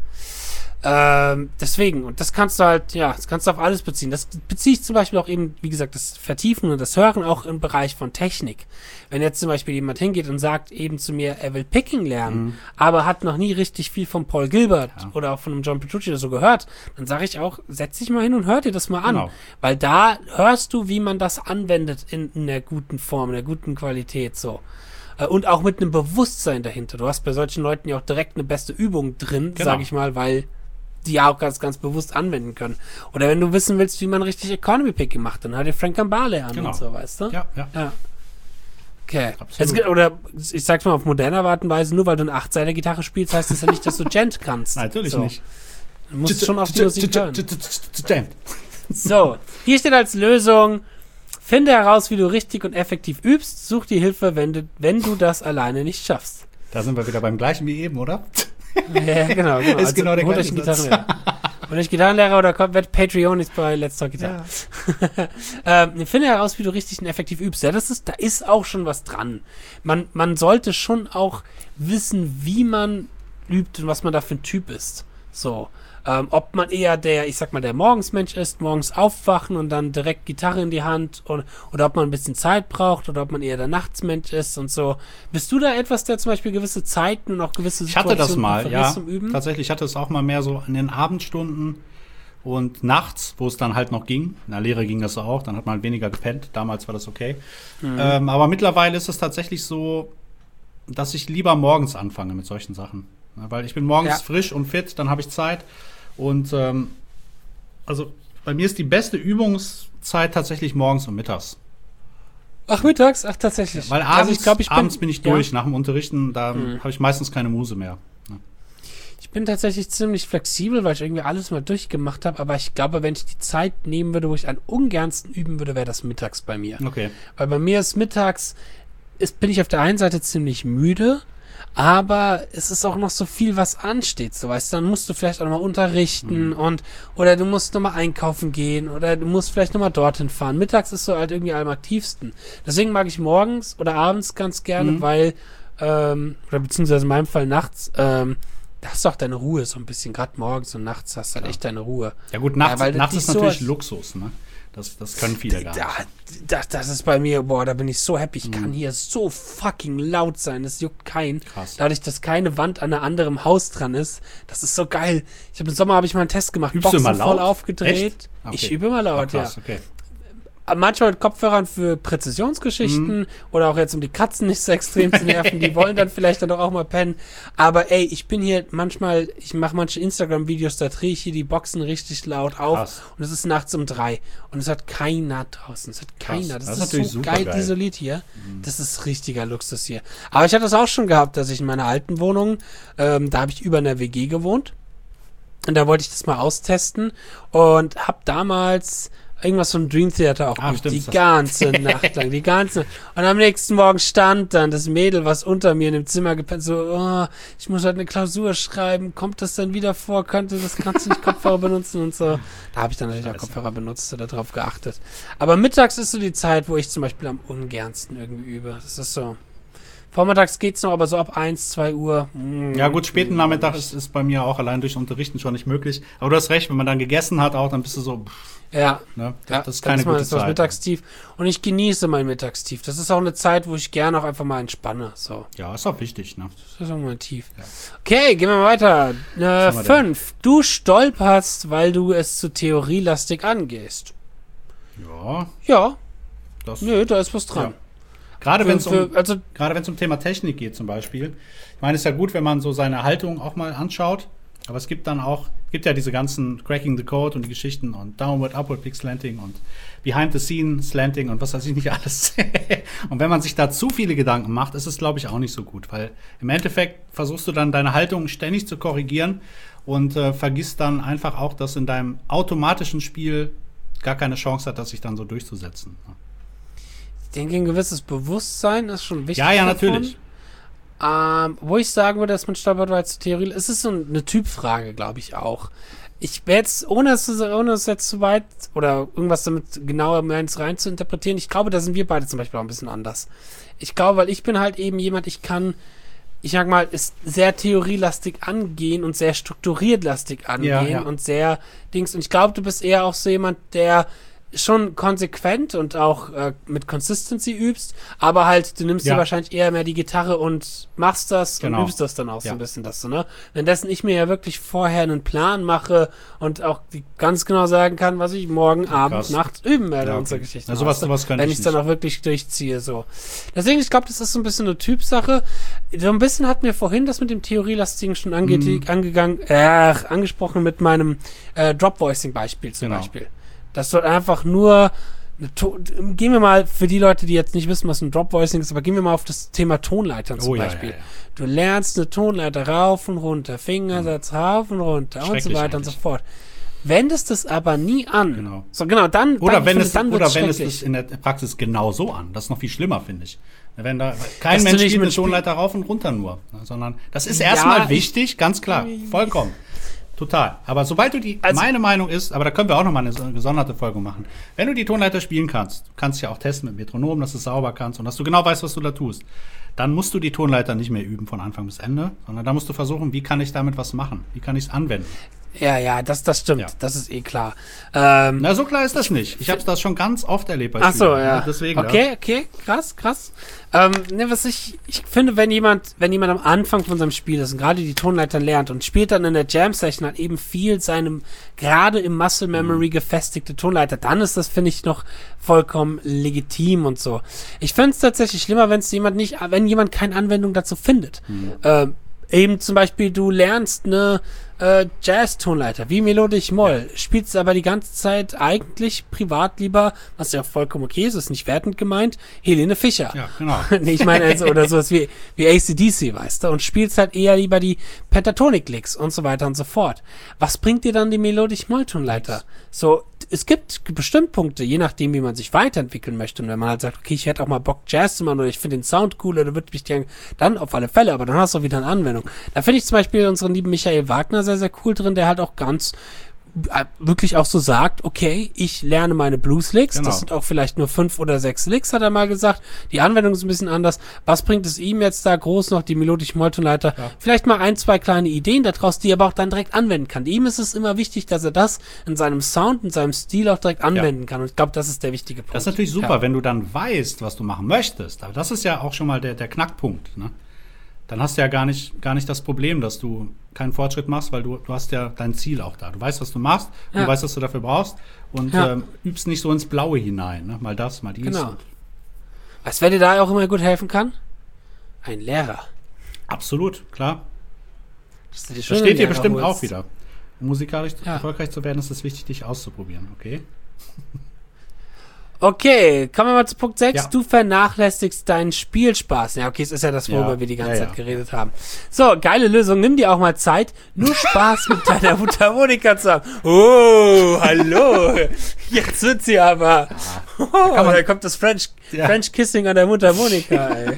S1: Ähm, deswegen, und das kannst du halt, ja, das kannst du auf alles beziehen. Das beziehe ich zum Beispiel auch eben, wie gesagt, das Vertiefen und das Hören auch im Bereich von Technik. Wenn jetzt zum Beispiel jemand hingeht und sagt eben zu mir, er will Picking lernen, mhm. aber hat noch nie richtig viel von Paul Gilbert ja. oder auch von einem John Petrucci oder so gehört, dann sage ich auch, setz dich mal hin und hör dir das mal an. Genau. Weil da hörst du, wie man das anwendet in, in der guten Form, in der guten Qualität, so. Und auch mit einem Bewusstsein dahinter. Du hast bei solchen Leuten ja auch direkt eine beste Übung drin, genau. sag ich mal, weil die ja auch ganz, ganz bewusst anwenden können. Oder wenn du wissen willst, wie man richtig Economy Picking macht, dann hör dir Frank Gambale an genau. und so, weißt du?
S2: Ja, ja. ja.
S1: Okay. Es, oder ich sag's mal auf moderne Art und Weise, nur weil du eine acht-Seiter-Gitarre spielst, heißt das ja nicht, dass du Gent kannst.
S2: Natürlich
S1: so.
S2: nicht.
S1: Du musst schon auf die Musik hören. So, hier steht als Lösung, finde heraus, wie du richtig und effektiv übst, such dir Hilfe, wenn du, wenn du das alleine nicht schaffst.
S2: Da sind wir wieder beim gleichen wie eben, oder?
S1: Ja, genau. genau.
S2: Ist also, genau der gleiche
S1: Gitarrenlehrer. Und ich Gitarrenlehrer oder kommt, wird Patreon ist bei Let's Talk Guitar. Ja. ähm, finde heraus, wie du richtig und effektiv übst. Ja, das ist, da ist auch schon was dran. Man, man sollte schon auch wissen, wie man übt und was man da für ein Typ ist. So. Ähm, ob man eher der, ich sag mal, der Morgensmensch ist, morgens aufwachen und dann direkt Gitarre in die Hand und, oder ob man ein bisschen Zeit braucht oder ob man eher der Nachtsmensch ist und so. Bist du da etwas, der zum Beispiel gewisse Zeiten und auch gewisse
S2: Situationen ich hatte das mal, ja, zum Üben? Tatsächlich, ich hatte es auch mal mehr so in den Abendstunden und nachts, wo es dann halt noch ging. In der Lehre ging das auch, dann hat man weniger gepennt, damals war das okay. Mhm. Ähm, aber mittlerweile ist es tatsächlich so, dass ich lieber morgens anfange mit solchen Sachen. Weil ich bin morgens ja. frisch und fit, dann habe ich Zeit. Und ähm, also bei mir ist die beste Übungszeit tatsächlich morgens und mittags.
S1: Ach, mittags? Ach, tatsächlich.
S2: Ja, weil abends, also ich glaub, ich bin, abends bin ich durch, ja. nach dem Unterrichten, da mhm. habe ich meistens keine Muse mehr. Ja.
S1: Ich bin tatsächlich ziemlich flexibel, weil ich irgendwie alles mal durchgemacht habe, aber ich glaube, wenn ich die Zeit nehmen würde, wo ich am ungernsten üben würde, wäre das mittags bei mir.
S2: Okay.
S1: Weil bei mir ist mittags, ist, bin ich auf der einen Seite ziemlich müde, aber es ist auch noch so viel, was ansteht, so weißt du, dann musst du vielleicht auch nochmal unterrichten mhm. und, oder du musst nochmal einkaufen gehen oder du musst vielleicht nochmal dorthin fahren. Mittags ist so halt irgendwie am aktivsten. Deswegen mag ich morgens oder abends ganz gerne, mhm. weil, ähm, oder beziehungsweise in meinem Fall nachts, ähm, da hast du auch deine Ruhe so ein bisschen, gerade morgens und nachts hast du halt echt deine Ruhe.
S2: Ja gut, nachts,
S1: ja, weil
S2: nachts ist
S1: so
S2: natürlich Luxus, ne? Das, das können viele gar nicht.
S1: Da, das, das ist bei mir, boah, da bin ich so happy. Ich mhm. kann hier so fucking laut sein. Das juckt keinen.
S2: Krass.
S1: Dadurch, dass keine Wand an einem anderen Haus dran ist. Das ist so geil. Ich habe im Sommer habe ich mal einen Test gemacht.
S2: Übst
S1: Boxen
S2: du immer laut?
S1: Voll aufgedreht.
S2: Okay.
S1: Ich übe immer laut,
S2: oh, krass,
S1: ja.
S2: Okay.
S1: Manchmal mit Kopfhörern für Präzisionsgeschichten mhm. oder auch jetzt, um die Katzen nicht so extrem zu nerven. Die wollen dann vielleicht dann doch auch mal pennen. Aber ey, ich bin hier manchmal, ich mache manche Instagram-Videos, da drehe ich hier die Boxen richtig laut auf. Krass. Und es ist nachts um drei. Und es hat keiner draußen. Es hat keiner. Das, das ist, ist so geil, geil isoliert hier. Mhm. Das ist richtiger Luxus hier. Aber ich hatte das auch schon gehabt, dass ich in meiner alten Wohnung, ähm, da habe ich über einer W G gewohnt. Und da wollte ich das mal austesten. Und habe damals irgendwas vom Dream Theater auch
S2: ah,
S1: die ganze Nacht lang, die ganze und am nächsten Morgen stand dann das Mädel, was unter mir in dem Zimmer gepennt, so, oh, ich muss halt eine Klausur schreiben, kommt das dann wieder vor, könnte das, kannst du nicht Kopfhörer benutzen und so. Da habe ich dann natürlich auch Kopfhörer benutzt oder darauf geachtet. Aber mittags ist so die Zeit, wo ich zum Beispiel am ungernsten irgendwie übe. Das ist so. Vormittags geht's noch, aber so ab eins, zwei Uhr. Mm,
S2: ja gut, späten Nachmittag ist, ist bei mir auch allein durch Unterrichten schon nicht möglich. Aber du hast recht, wenn man dann gegessen hat auch, dann bist du so... Pff,
S1: ja,
S2: ne? das,
S1: ja,
S2: das ist keine
S1: gute
S2: ist
S1: Zeit. Mittagstief. Und ich genieße mein Mittagstief. Das ist auch eine Zeit, wo ich gerne auch einfach mal entspanne. So.
S2: Ja, ist auch wichtig, ne?
S1: Das ist auch mal tief. Ja. Okay, gehen wir weiter. Äh, fünf. Du stolperst, weil du es zu theorielastig angehst.
S2: Ja.
S1: Ja.
S2: Das,
S1: Nö, da ist was dran.
S2: Ja. Gerade wenn es um,
S1: also,
S2: gerade wenn es um Thema Technik geht zum Beispiel. Ich meine, es ist ja gut, wenn man so seine Haltung auch mal anschaut. Aber es gibt dann auch, gibt ja diese ganzen Cracking the Code und die Geschichten und Downward, Upward Peak Slanting und Behind the Scene Slanting und was weiß ich nicht alles. Und wenn man sich da zu viele Gedanken macht, ist es, glaube ich, auch nicht so gut. Weil im Endeffekt versuchst du dann deine Haltung ständig zu korrigieren und äh, vergisst dann einfach auch, dass in deinem automatischen Spiel gar keine Chance hat, das sich dann so durchzusetzen.
S1: Ich denke, ein gewisses Bewusstsein ist schon wichtig.
S2: Ja, ja, natürlich.
S1: Ähm, wo ich sagen würde, dass man stolpert, weil es Theorie ist, es so eine Typfrage, glaube ich auch. Ich werde jetzt, ohne es, ohne es jetzt zu weit oder irgendwas damit genauer meins rein zu interpretieren, ich glaube, da sind wir beide zum Beispiel auch ein bisschen anders. Ich glaube, weil ich bin halt eben jemand, ich kann, ich sag mal, es sehr theorielastig angehen und sehr strukturiertlastig angehen
S2: ja, ja.
S1: und sehr Dings. Und ich glaube, du bist eher auch so jemand, der schon konsequent und auch äh, mit Consistency übst, aber halt, du nimmst
S2: ja.
S1: dir wahrscheinlich eher mehr die Gitarre und machst das
S2: genau.
S1: und übst das dann auch so
S2: ja.
S1: ein bisschen, das so, ne? Währenddessen ich mir ja wirklich vorher einen Plan mache und auch die, ganz genau sagen kann, was ich morgen, Abend, nachts üben werde
S2: ja, okay.
S1: und so Geschichten.
S2: Also was, sowas kann
S1: wenn
S2: ich
S1: ich es dann auch wirklich durchziehe, so. Deswegen, ich glaube, das ist so ein bisschen eine Typsache. So ein bisschen hat mir vorhin das mit dem Theorielastigen schon ange mm. angegangen, äh, angesprochen mit meinem äh, Drop-Voicing-Beispiel zum
S2: genau.
S1: Beispiel. Das soll einfach nur, gehen wir mal, für die Leute, die jetzt nicht wissen, was ein Drop-Voicing ist, aber gehen wir mal auf das Thema Tonleitern zum
S2: oh,
S1: Beispiel.
S2: Ja, ja, ja.
S1: Du lernst eine Tonleiter rauf und runter, Fingersatz rauf und runter und so weiter und so fort. Wendest es aber nie an.
S2: Genau.
S1: So, genau, dann,
S2: oder
S1: dann,
S2: wenn
S1: finde,
S2: es,
S1: dann
S2: oder wenn es
S1: schrecklich.
S2: ist in der Praxis genau so an. Das ist noch viel schlimmer, finde ich. Wenn da kein
S1: Dass
S2: Mensch
S1: du nicht
S2: spielt eine
S1: mit
S2: Tonleiter rauf und runter nur, sondern das ist
S1: Ja,
S2: erstmal
S1: ich-
S2: wichtig, ganz klar, vollkommen. Total. Aber sobald du die,
S1: Also-
S2: meine Meinung ist, aber da können wir auch noch mal eine so- gesonderte Folge machen. Wenn du die Tonleiter spielen kannst, du kannst ja auch testen mit Metronom, dass du es sauber kannst und dass du genau weißt, was du da tust, dann musst du die Tonleiter nicht mehr üben von Anfang bis Ende, sondern da musst du versuchen, wie kann ich damit was machen? Wie kann ich es anwenden?
S1: Ja, ja, das, das stimmt.
S2: Ja.
S1: Das ist eh klar. Ähm,
S2: Na, so klar ist das nicht. Ich habe das schon ganz oft erlebt bei
S1: Ach so,
S2: Schülern.
S1: ja.
S2: Deswegen,
S1: okay,
S2: ja.
S1: okay, krass, krass. Ähm, ne, was ich, ich finde, wenn jemand, wenn jemand am Anfang von seinem Spiel ist und gerade die Tonleitern lernt und spielt dann in der Jam-Session halt eben viel seinem, gerade im Muscle Memory
S2: Mhm.
S1: gefestigte Tonleiter, dann ist das, finde ich, noch vollkommen legitim und so. Ich finde es tatsächlich schlimmer, wenn es jemand nicht, wenn jemand keine Anwendung dazu findet.
S2: Mhm.
S1: Ähm, eben zum Beispiel, du lernst eine, äh, Jazz-Tonleiter, wie melodisch Moll, ja. Spielst aber die ganze Zeit eigentlich privat lieber, was ja vollkommen okay ist, ist nicht wertend gemeint, Helene Fischer.
S2: Ja, genau.
S1: Nee, ich meine also, oder sowas wie, wie A C D C, weißt du, und spielst halt eher lieber die Pentatonik-Licks und so weiter und so fort. Was bringt dir dann die melodisch Moll-Tonleiter? So, es gibt bestimmt Punkte, je nachdem, wie man sich weiterentwickeln möchte. Und wenn man halt sagt, okay, ich hätte auch mal Bock, Jazz zu machen oder ich finde den Sound cool oder würde mich gerne, dann auf alle Fälle, aber dann hast du auch wieder eine Anwendung. Da finde ich zum Beispiel unseren lieben Michael Wagner sehr, sehr cool drin, der halt auch ganz äh, wirklich auch so sagt, okay, ich lerne meine Blues-Licks, genau. Das sind auch vielleicht nur fünf oder sechs Licks, hat er mal gesagt. Die Anwendung ist ein bisschen anders. Was bringt es ihm jetzt da groß noch, die melodischen Molltonleiter? Ja. Vielleicht mal ein, zwei kleine Ideen daraus, die er aber auch dann direkt anwenden kann. Ihm ist es immer wichtig, dass er das in seinem Sound, in seinem Stil auch direkt anwenden ja. kann. Und ich glaube, das ist der wichtige Punkt.
S2: Das ist natürlich super, ja. wenn du dann weißt, was du machen möchtest. Aber das ist ja auch schon mal der, der Knackpunkt, ne? Dann hast du ja gar nicht, gar nicht das Problem, dass du keinen Fortschritt machst, weil du, du hast ja dein Ziel auch da. Du weißt, was du machst, ja. du weißt, was du dafür brauchst und ja. ähm, übst nicht so ins Blaue hinein. Ne? Mal das, mal dies.
S1: Genau. Weißt du, wer dir da auch immer gut helfen kann? Ein Lehrer.
S2: Absolut, klar.
S1: Das,
S2: das steht dir bestimmt holst. Auch wieder. Um musikalisch ja. erfolgreich zu werden, ist es wichtig, dich auszuprobieren, okay?
S1: Okay, kommen wir mal zu Punkt sechs.
S2: Ja.
S1: Du vernachlässigst deinen Spielspaß. Ja, okay, es ist ja das, worüber ja. wir die ganze ja, Zeit ja. geredet haben. So, geile Lösung. Nimm dir auch mal Zeit, nur Spaß mit deiner Mundharmonika zu haben. Oh, hallo. Jetzt wird sie aber. Ja. Oh, da, da kommt das French, ja. French Kissing an der Mundharmonika, ey.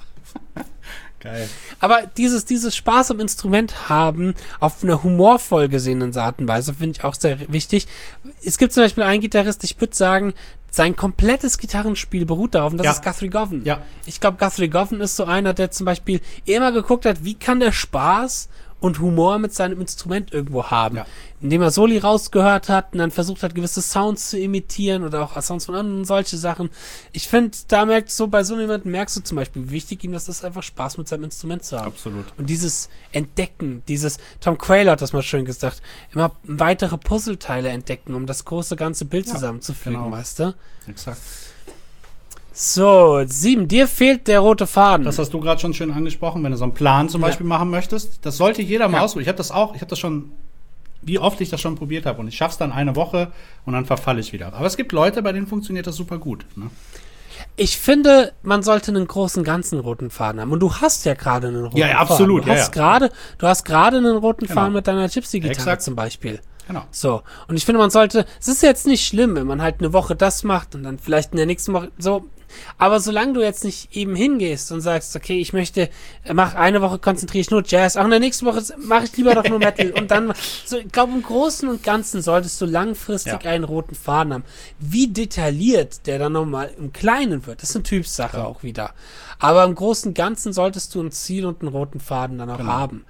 S2: Geil.
S1: Aber dieses, dieses Spaß am Instrument haben, auf einer humorvoll gesehenen Art und Weise, finde ich auch sehr wichtig. Es gibt zum Beispiel einen Gitarrist, ich würde sagen, sein komplettes Gitarrenspiel beruht darauf, und das
S2: ja.
S1: ist Guthrie Govan.
S2: Ja.
S1: Ich glaube, Guthrie Govan ist so einer, der zum Beispiel immer geguckt hat, wie kann der Spaß und Humor mit seinem Instrument irgendwo haben. Ja. Indem er Soli rausgehört hat und dann versucht hat, gewisse Sounds zu imitieren oder auch Sounds von anderen, solche Sachen. Ich finde, da merkst du, bei so jemandem merkst du zum Beispiel, wie wichtig ihm das ist, einfach Spaß mit seinem Instrument zu haben.
S2: Absolut.
S1: Und dieses Entdecken, dieses, Tom Quayle hat das mal schön gesagt, immer weitere Puzzleteile entdecken, um das große ganze Bild ja, zusammenzufügen, genau. weißt du?
S2: Exakt.
S1: So, sieben. Dir fehlt der rote Faden.
S2: Das hast du gerade schon schön angesprochen, wenn du so einen Plan zum Beispiel ja. machen möchtest. Das sollte jeder mal
S1: ja.
S2: ausprobieren. Ich habe das auch, ich habe das schon, wie oft ich das schon probiert habe. Und ich schaff's dann eine Woche und dann verfalle ich wieder. Aber es gibt Leute, bei denen funktioniert das super gut. Ne?
S1: Ich finde, man sollte einen großen, ganzen roten Faden haben. Und du hast ja gerade einen roten
S2: ja, ja, absolut,
S1: Faden. Du
S2: ja,
S1: hast gerade,
S2: ja.
S1: du hast gerade einen roten
S2: genau.
S1: Faden mit deiner Gypsy-Gitarre
S2: Exakt.
S1: Zum Beispiel.
S2: Genau.
S1: So. Und ich finde, man sollte, es ist jetzt nicht schlimm, wenn man halt eine Woche das macht und dann vielleicht in der nächsten Woche so. Aber solange du jetzt nicht eben hingehst und sagst, okay, ich möchte, mach eine Woche konzentriere ich nur Jazz, auch in der nächsten Woche mache ich lieber doch nur Metal und dann, so, ich glaube, im Großen und Ganzen solltest du langfristig ja. einen roten Faden haben. Wie detailliert der dann nochmal im Kleinen wird, das ist eine Typsache ja. auch wieder. Aber im Großen und Ganzen solltest du ein Ziel und einen roten Faden dann auch genau. haben.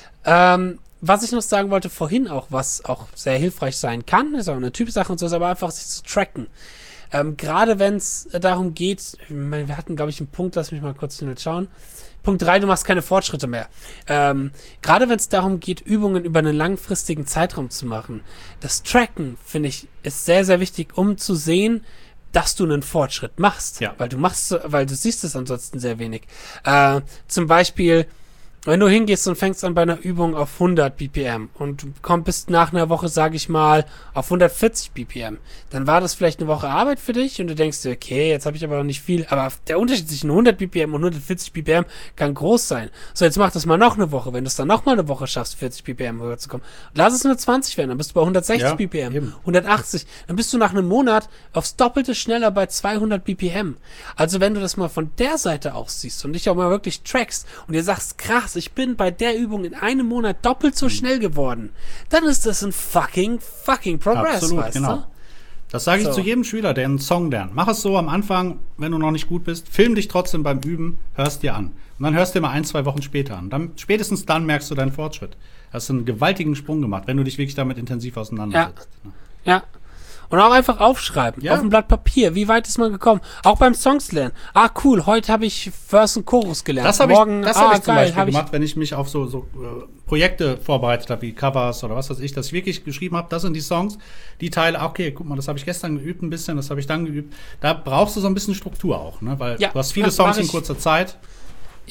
S1: Ähm, was ich noch sagen wollte vorhin auch, was auch sehr hilfreich sein kann, ist auch eine Typsache und so, ist aber einfach sich zu tracken. Ähm, gerade wenn es darum geht, ich meine, wir hatten, glaube ich, einen Punkt, lass mich mal kurz schnell schauen. Punkt drei, du machst keine Fortschritte mehr. Ähm, gerade wenn es darum geht, Übungen über einen langfristigen Zeitraum zu machen, das Tracken, finde ich, ist sehr, sehr wichtig, um zu sehen, dass du einen Fortschritt machst.
S2: Ja.
S1: Weil du machst, weil du siehst es ansonsten sehr wenig. Äh, zum Beispiel, wenn du hingehst und fängst an bei einer Übung auf hundert B P M und du komm, bist nach einer Woche, sage ich mal, auf hundertvierzig B P M, dann war das vielleicht eine Woche Arbeit für dich und du denkst dir, okay, jetzt habe ich aber noch nicht viel, aber der Unterschied zwischen hundert B P M und hundertvierzig B P M kann groß sein. So, jetzt mach das mal noch eine Woche. Wenn du es dann noch mal eine Woche schaffst, vierzig B P M rüberzukommen, lass es nur zwanzig werden, dann bist du bei hundertsechzig
S2: ja,
S1: B P M,
S2: eben.
S1: hundertachtzig, dann bist du nach einem Monat aufs Doppelte schneller bei zweihundert B P M. Also wenn du das mal von der Seite aus siehst und dich auch mal wirklich trackst und dir sagst, krass, ich bin bei der Übung in einem Monat doppelt so schnell geworden, dann ist das ein fucking, fucking Progress,
S2: Absolut,
S1: weißt
S2: genau.
S1: du?
S2: Das sage ich
S1: So.
S2: zu jedem Schüler, der einen Song lernt. Mach es so am Anfang, wenn du noch nicht gut bist, film dich trotzdem beim Üben, hörst dir an. Und dann hörst du dir mal ein, zwei Wochen später an. Dann, spätestens dann merkst du deinen Fortschritt. Hast einen gewaltigen Sprung gemacht, wenn du dich wirklich damit intensiv auseinandersetzt.
S1: Ja. ja. Und auch einfach aufschreiben,
S2: Ja.
S1: auf ein Blatt Papier. Wie weit ist man gekommen? Auch beim Songs lernen. Ah, cool, heute habe ich Verse und Chorus gelernt.
S2: Das habe ich,
S1: Morgen,
S2: das
S1: ah,
S2: hab ich zum
S1: geil,
S2: Beispiel
S1: hab ich,
S2: gemacht, wenn ich mich auf so, so äh, Projekte vorbereitet habe, wie Covers oder was weiß ich, dass ich wirklich geschrieben habe, das sind die Songs, die Teile, okay, guck mal, das habe ich gestern geübt ein bisschen, das habe ich dann geübt. Da brauchst du so ein bisschen Struktur auch, ne? Weil
S1: Ja,
S2: du hast viele
S1: ja,
S2: Songs
S1: mach
S2: in
S1: ich.
S2: kurzer Zeit.
S1: Ja,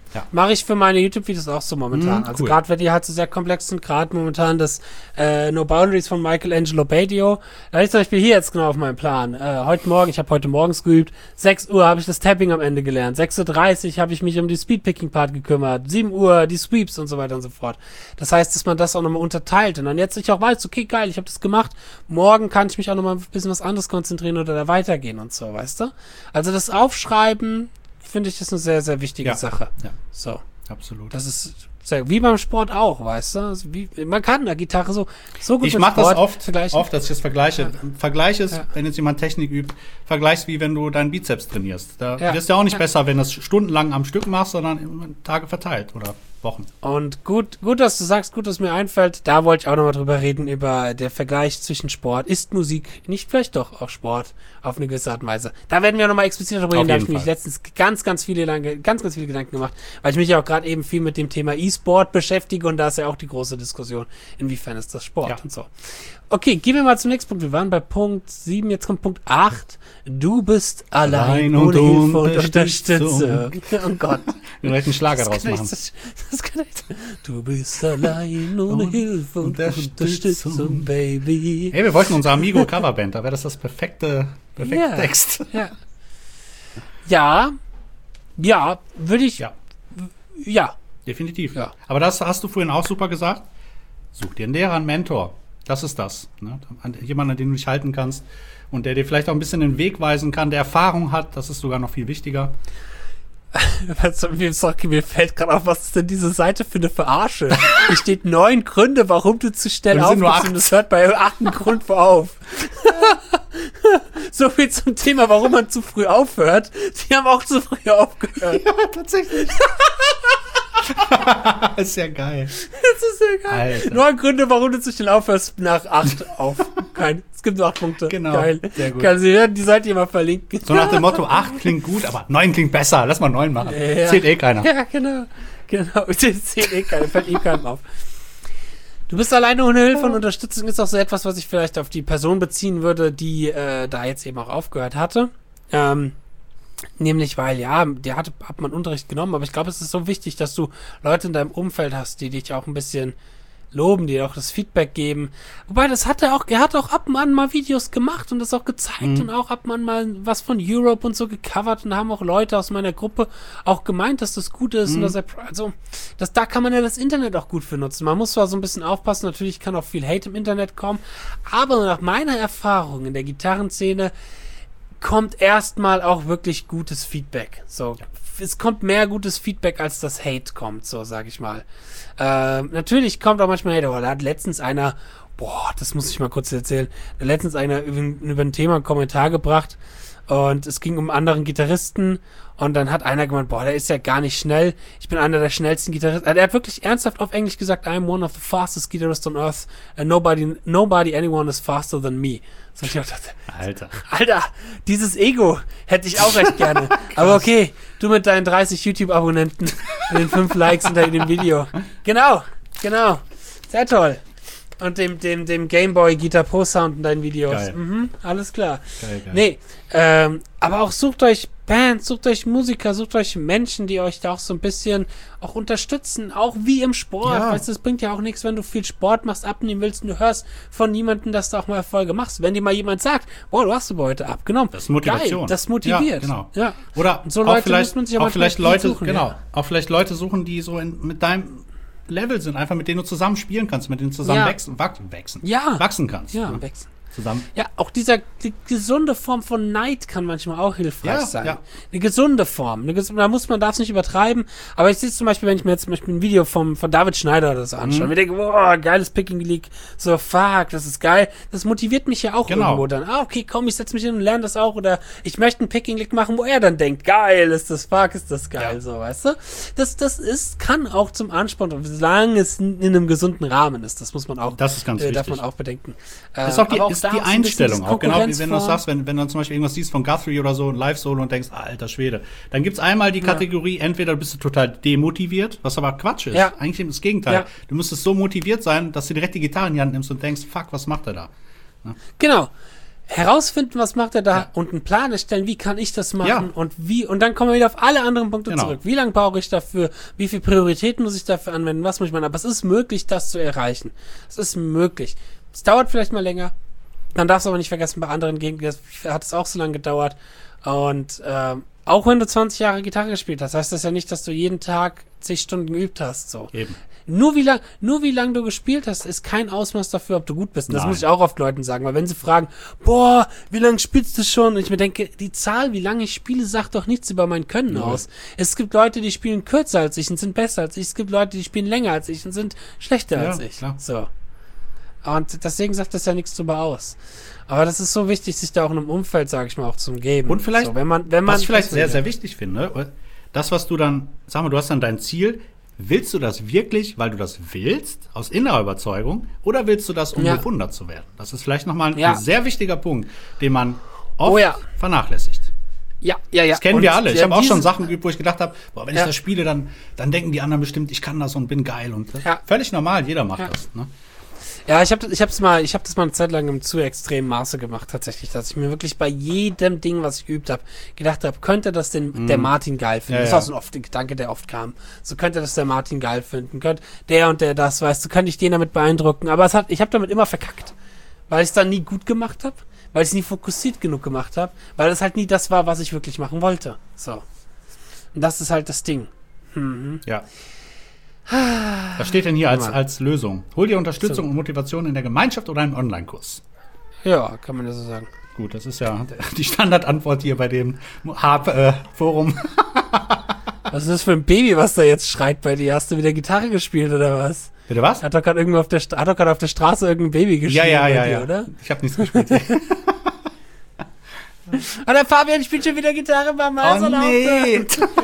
S2: Ja.
S1: Mache ich für meine YouTube-Videos auch so momentan.
S2: Mhm,
S1: also
S2: cool.
S1: gerade wenn die halt so sehr komplex sind, gerade momentan das äh, No Boundaries von Michelangelo Badio. Da ist zum Beispiel hier jetzt genau auf meinem Plan. Äh, heute Morgen, ich habe heute morgens geübt, sechs Uhr habe ich das Tapping am Ende gelernt, sechs Uhr dreißig habe ich mich um die Speedpicking-Part gekümmert, sieben Uhr die Sweeps und so weiter und so fort. Das heißt, dass man das auch nochmal unterteilt und dann jetzt ich auch weiß, okay, geil, ich habe das gemacht, morgen kann ich mich auch nochmal ein bisschen was anderes konzentrieren oder da weitergehen und so, weißt du? Also das Aufschreiben, finde ich, ist eine sehr, sehr wichtige
S2: Ja.
S1: Sache.
S2: Ja.
S1: So.
S2: Absolut.
S1: Das ist sehr, wie beim Sport auch, weißt du? Also wie, man kann der Gitarre so, so gut
S2: Ich
S1: mit
S2: mache das
S1: Sport
S2: oft,
S1: vergleichen.
S2: oft, dass ich das vergleiche.
S1: Ja.
S2: Vergleich ist,
S1: Ja.
S2: wenn jetzt jemand Technik übt, vergleichst wie wenn du deinen Bizeps trainierst. Da
S1: Ja.
S2: wirst du ja auch nicht
S1: Ja.
S2: besser, wenn du das stundenlang am Stück machst, sondern immer Tage verteilt oder Wochen.
S1: Und gut, gut, dass du sagst, gut, dass mir einfällt, da wollte ich auch nochmal drüber reden, über der Vergleich zwischen Sport. Ist Musik nicht vielleicht doch auch Sport auf eine gewisse Art und Weise? Da werden wir nochmal explizit darüber
S2: Auf
S1: reden, da habe ich
S2: jeden
S1: mich
S2: Fall.
S1: letztens ganz, ganz viele, lange, ganz, ganz viele Gedanken gemacht, weil ich mich ja auch gerade eben viel mit dem Thema E-Sport beschäftige und da ist ja auch die große Diskussion, inwiefern ist das Sport
S2: Ja.
S1: und so. Okay, gehen wir mal zum nächsten Punkt. Wir waren bei Punkt sieben, jetzt kommt Punkt acht. Du bist allein,
S2: Allein
S1: ohne
S2: und
S1: Hilfe und
S2: Unterstützung.
S1: Unterstützung. Oh Gott.
S2: Wir wollten einen Schlager
S1: Das
S2: draus
S1: kann ich-
S2: machen.
S1: Das, das kann ich. Du bist allein ohne
S2: Und
S1: Hilfe und
S2: Unterstützung.
S1: Unterstützung, Baby.
S2: Hey, wir wollten unsere Amigo Coverband, da wäre das das perfekte, perfekte
S1: Ja.
S2: Text.
S1: Ja. Ja. Ja, würde ich.
S2: Ja,
S1: Ja.
S2: definitiv.
S1: Ja.
S2: Aber das hast du vorhin auch super gesagt. Such dir einen Lehrer, einen Mentor. Das ist das. Ne? An- Jemand, an den du dich halten kannst und der dir vielleicht auch ein bisschen den Weg weisen kann, der Erfahrung hat. Das ist sogar noch viel wichtiger.
S1: Was, mir, sorry, mir fällt gerade auf, was ist denn diese Seite für eine Verarsche? Hier steht neun Gründe, warum du zu schnell
S2: Und es sind nur
S1: aufhörst
S2: acht.
S1: und es hört bei achten Grund auf. So viel zum Thema, warum man zu früh aufhört. Sie haben auch zu früh aufgehört.
S2: Ja, tatsächlich. Ist ja geil.
S1: Das ist ja geil.
S2: Alter.
S1: Neun Gründe, warum du zu schnell aufhörst, nach acht auf. Kein. Es gibt nur acht Punkte.
S2: Genau.
S1: Geil.
S2: Sehr gut.
S1: Geil. Sie werden die Seite hier mal verlinken.
S2: So nach dem Motto, acht klingt gut, aber neun klingt besser. Lass mal neun machen.
S1: Ja.
S2: Zählt eh keiner.
S1: Ja, genau. Genau. Das zählt eh keiner, fällt eh keinem auf. Du bist alleine ohne Hilfe und Unterstützung ist auch so etwas, was ich vielleicht auf die Person beziehen würde, die äh, da jetzt eben auch aufgehört hatte. Ähm, nämlich, weil, ja, der hat, hat man Unterricht genommen, aber ich glaube, es ist so wichtig, dass du Leute in deinem Umfeld hast, die dich auch ein bisschen loben, die dir auch das Feedback geben. Wobei, das hat er auch, er hat auch ab und an mal Videos gemacht und das auch gezeigt
S2: Mhm.
S1: und auch ab und an mal was von Europe und so gecovert und da haben auch Leute aus meiner Gruppe auch gemeint, dass das gut ist und dass er, also, das, da kann man ja das Internet auch gut für nutzen. Man muss zwar so ein bisschen aufpassen, natürlich kann auch viel Hate im Internet kommen, aber nach meiner Erfahrung in der Gitarrenszene kommt erstmal auch wirklich gutes Feedback. So, es kommt mehr gutes Feedback, als das Hate kommt, so sag ich mal. Ähm, natürlich kommt auch manchmal Hate, aber da hat letztens einer, boah, das muss ich mal kurz erzählen, da hat letztens einer über, über ein Thema einen Kommentar gebracht und es ging um einen anderen Gitarristen und dann hat einer gemeint, boah, der ist ja gar nicht schnell, ich bin einer der schnellsten Gitarristen. Also er hat wirklich ernsthaft auf Englisch gesagt, I'm one of the fastest guitarists on earth and nobody, nobody, anyone is faster than me. So ich dachte,
S2: Alter.
S1: Alter, dieses Ego hätte ich auch recht gerne. Aber okay, du mit deinen dreißig YouTube-Abonnenten und den fünf Likes unter dem Video. Genau, genau. Sehr toll. Und dem, dem, dem Gameboy Guitar Pro Sound in deinen Videos.
S2: Geil.
S1: Mhm, alles klar.
S2: Geil, geil.
S1: Nee, ähm, aber auch sucht euch Bands, sucht euch Musiker, sucht euch Menschen, die euch da auch so ein bisschen auch unterstützen, auch wie im Sport.
S2: Ja.
S1: Weißt du, es bringt ja auch nichts, wenn du viel Sport machst, abnehmen willst und du hörst von niemandem, dass du auch mal Erfolge machst. Wenn dir mal jemand sagt, boah, du hast aber heute abgenommen.
S2: Das ist Motivation.
S1: Geil, das motiviert.
S2: Ja, genau.
S1: Ja.
S2: Oder
S1: Und so
S2: auch
S1: Leute
S2: vielleicht,
S1: muss man sich auch
S2: auch
S1: manchmal
S2: vielleicht Leute,
S1: suchen,
S2: genau,
S1: ja.
S2: auch vielleicht Leute suchen, die so in, mit deinem Level sind, einfach mit denen du zusammen spielen kannst, mit denen du zusammen
S1: Ja.
S2: wachsen, wachsen, wachsen,
S1: Ja.
S2: wachsen kannst.
S1: Ja,
S2: ne?
S1: wechseln.
S2: Zusammen.
S1: Ja, auch dieser die gesunde Form von Neid kann manchmal auch hilfreich
S2: Ja,
S1: sein.
S2: ja.
S1: Eine gesunde Form. Eine ges da muss man, darf es nicht übertreiben. Aber ich sehe zum Beispiel, wenn ich mir jetzt zum Beispiel ein Video vom, von David Schneider oder so anschaue,
S2: Mhm.
S1: und ich denke, boah, geiles Picking League, so fuck, das ist geil. Das motiviert mich ja auch
S2: Genau.
S1: irgendwo dann. Ah, okay, komm, ich setze mich hin und lerne das auch. Oder ich möchte ein Picking League machen, wo er dann denkt, geil, ist das fuck, ist das geil,
S2: Ja.
S1: so, weißt du? Das, das ist, kann auch zum Ansporn, solange es in einem gesunden Rahmen ist. Das muss man auch,
S2: Das ist ganz
S1: äh, darf
S2: wichtig.
S1: man auch bedenken.
S2: Das ist auch die,
S1: Aber
S2: ist
S1: da
S2: die
S1: so ein bisschen
S2: Einstellung
S1: das
S2: auch. Genau wie wenn du das
S1: Konkurrenzform.
S2: sagst, wenn, wenn du zum Beispiel irgendwas siehst von Guthrie oder so, ein Live-Solo und denkst, alter Schwede. Dann gibt's einmal die Kategorie, entweder bist du total demotiviert, was aber Quatsch ist.
S1: Ja.
S2: Eigentlich das Gegenteil.
S1: Ja.
S2: Du müsstest so motiviert sein, dass du direkt die Gitarre in die Hand nimmst und denkst, fuck, was macht er da?
S1: Genau. herausfinden, was macht er da
S2: Ja.
S1: und einen Plan erstellen, wie kann ich das machen
S2: Ja.
S1: und wie, und dann kommen wir wieder auf alle anderen Punkte
S2: Genau.
S1: zurück. Wie lange brauche ich dafür? Wie viel Priorität muss ich dafür anwenden? Was muss ich machen? Aber es ist möglich, das zu erreichen. Es ist möglich. Es dauert vielleicht mal länger. Dann darfst du aber nicht vergessen, bei anderen Gegnern hat es auch so lange gedauert. Und ähm, auch wenn du zwanzig Jahre Gitarre gespielt hast, heißt das ja nicht, dass du jeden Tag zig Stunden geübt hast. So.
S2: Eben.
S1: Nur wie lang, nur wie lang du gespielt hast, ist kein Ausmaß dafür, ob du gut bist. Und das
S2: Nein.
S1: muss ich auch oft Leuten sagen, weil wenn sie fragen, boah, wie lange spielst du schon? Und ich mir denke, die Zahl, wie lange ich spiele, sagt doch nichts über mein Können
S2: Null.
S1: aus. Es gibt Leute, die spielen kürzer als ich und sind besser als ich. Es gibt Leute, die spielen länger als ich und sind schlechter
S2: Ja,
S1: als ich.
S2: klar.
S1: So. Und deswegen sagt das ja nichts drüber aus. Aber das ist so wichtig, sich da auch in einem Umfeld, sage ich mal, auch zu umgeben.
S2: Und vielleicht,
S1: so, wenn man, wenn man,
S2: was ich vielleicht sehr, sehr wichtig finde, das, was du dann, sag mal, du hast dann dein Ziel, willst du das wirklich, weil du das willst, aus innerer Überzeugung, oder willst du das, um
S1: Ja.
S2: bewundert zu werden? Das ist vielleicht nochmal ein,
S1: Ja.
S2: ein sehr wichtiger Punkt, den man oft
S1: Oh ja.
S2: vernachlässigt.
S1: Ja, ja, ja.
S2: Das kennen
S1: Und
S2: wir alle. Ich
S1: ja,
S2: habe auch schon
S1: diese-
S2: Sachen geübt, wo ich gedacht habe, boah, wenn
S1: Ja.
S2: ich das spiele, dann, dann denken die anderen bestimmt, ich kann das und bin geil. Und das
S1: Ja.
S2: völlig normal, jeder macht
S1: Ja.
S2: das. Ne?
S1: Ja, ich habe ich hab's mal, ich habe das mal eine Zeit lang im zu extremen Maße gemacht tatsächlich, dass ich mir wirklich bei jedem Ding, was ich geübt habe, gedacht habe, könnte das den der Martin geil finden.
S2: Ja,
S1: das
S2: ja.
S1: war so ein oft ein Gedanke, der oft kam. So könnte das der Martin geil finden, könnte der und der das, weißt du, könnte ich den damit beeindrucken. Aber es hat, ich habe damit immer verkackt, weil ich es dann nie gut gemacht habe, weil ich es nie fokussiert genug gemacht habe, weil es halt nie das war, was ich wirklich machen wollte. So. Und das ist halt das Ding. Mhm.
S2: Ja. Was steht denn hier als,
S1: Mann.
S2: als Lösung? Hol dir Unterstützung
S1: So.
S2: und Motivation in der Gemeinschaft oder im Online-Kurs.
S1: Ja, kann man ja so sagen.
S2: Gut, das ist ja die Standardantwort hier bei dem Harp-Forum.
S1: Was ist das für ein Baby, was da jetzt schreit bei dir? Hast du wieder Gitarre gespielt oder was?
S2: Bitte was?
S1: Hat doch gerade irgendwo auf der St- hat doch gerade auf der Straße irgendein Baby
S2: Ja,
S1: geschrien
S2: ja,
S1: bei
S2: ja,
S1: dir,
S2: ja.
S1: oder?
S2: Ich habe nichts gespielt.
S1: Ah, der Fabian spielt schon wieder Gitarre beim Mal.
S2: Oh nee.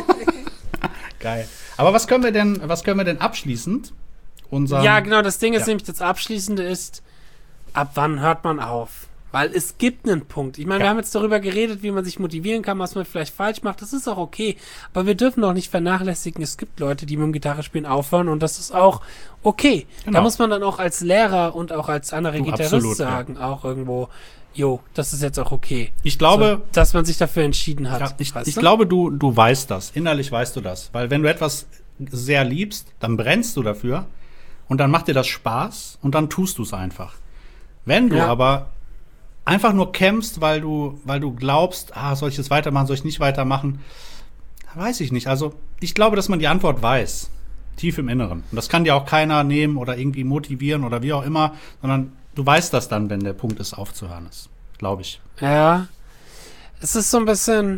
S2: Geil. Aber was können wir denn, was können wir denn abschließend unserem
S1: Ja, genau, das Ding ist
S2: Ja.
S1: nämlich, das Abschließende ist, ab wann hört man auf? Weil es gibt einen Punkt. Ich meine,
S2: Ja.
S1: wir haben jetzt darüber geredet, wie man sich motivieren kann, was man vielleicht falsch macht. Das ist auch okay. Aber wir dürfen auch nicht vernachlässigen, es gibt Leute, die mit dem Gitarrespielen aufhören und das ist auch okay.
S2: Genau.
S1: Da muss man dann auch als Lehrer und auch als anderer
S2: Du,
S1: Gitarrist
S2: absolut, ja.
S1: sagen, auch irgendwo, jo, das ist jetzt auch okay.
S2: Ich glaube,
S1: so, dass man sich dafür entschieden hat.
S2: ja, ich,
S1: weißt
S2: ich
S1: du?
S2: glaube, du, du weißt das. Innerlich weißt du das. Weil wenn du etwas sehr liebst, dann brennst du dafür und dann macht dir das Spaß und dann tust du es einfach. Wenn du
S1: Ja.
S2: aber einfach nur kämpfst, weil du, weil du glaubst, ah, soll ich das weitermachen, soll ich nicht weitermachen, weiß ich nicht. Also ich glaube, dass man die Antwort weiß, tief im Inneren. Und das kann dir auch keiner nehmen oder irgendwie motivieren oder wie auch immer, sondern du weißt das dann, wenn der Punkt ist, aufzuhören ist. Glaube ich.
S1: Ja. Es ist so ein bisschen.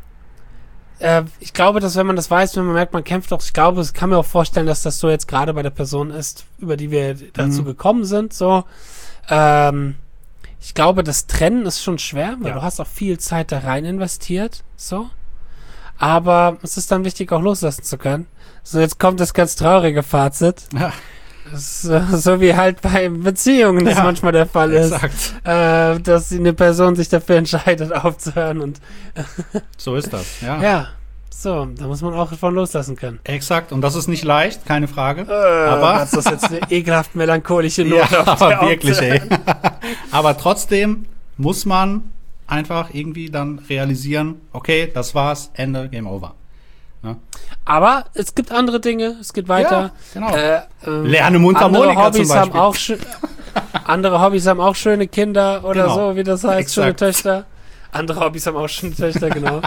S1: Äh, ich glaube, dass wenn man das weiß, wenn man merkt, man kämpft auch, ich glaube, ich kann mir auch vorstellen, dass das so jetzt gerade bei der Person ist, über die wir dazu
S2: Mhm.
S1: gekommen sind. So. Ähm, ich glaube, das Trennen ist schon schwer, weil
S2: Ja.
S1: du hast auch viel Zeit da rein investiert. So. Aber es ist dann wichtig, auch loslassen zu können. So, jetzt kommt das ganz traurige Fazit.
S2: Ja,
S1: Das ist, äh, so wie halt bei Beziehungen das
S2: Ja,
S1: manchmal der Fall ist.
S2: exakt.
S1: Äh, dass eine Person sich dafür entscheidet, aufzuhören und
S2: So ist das. Ja.
S1: ja, so, da muss man auch von loslassen können.
S2: Exakt. Und das ist nicht leicht, keine Frage.
S1: Äh,
S2: aber
S1: das ist jetzt eine ekelhaft melancholische
S2: ja,
S1: Note. auf
S2: aber
S1: der
S2: wirklich, ey.
S1: Aufzählung.
S2: Aber trotzdem muss man einfach irgendwie dann realisieren, okay, das war's, Ende, Game Over. Ne?
S1: Aber es gibt andere Dinge, es geht weiter.
S2: Ja, genau.
S1: Äh, ähm,
S2: Lerne
S1: andere
S2: Mundharmonika
S1: Hobbys
S2: zum
S1: haben
S2: Beispiel.
S1: auch schö- andere Hobbys haben auch schöne Kinder oder
S2: Genau.
S1: so, wie das heißt, schöne
S2: Exakt.
S1: Töchter. Andere Hobbys haben auch schöne Töchter, genau.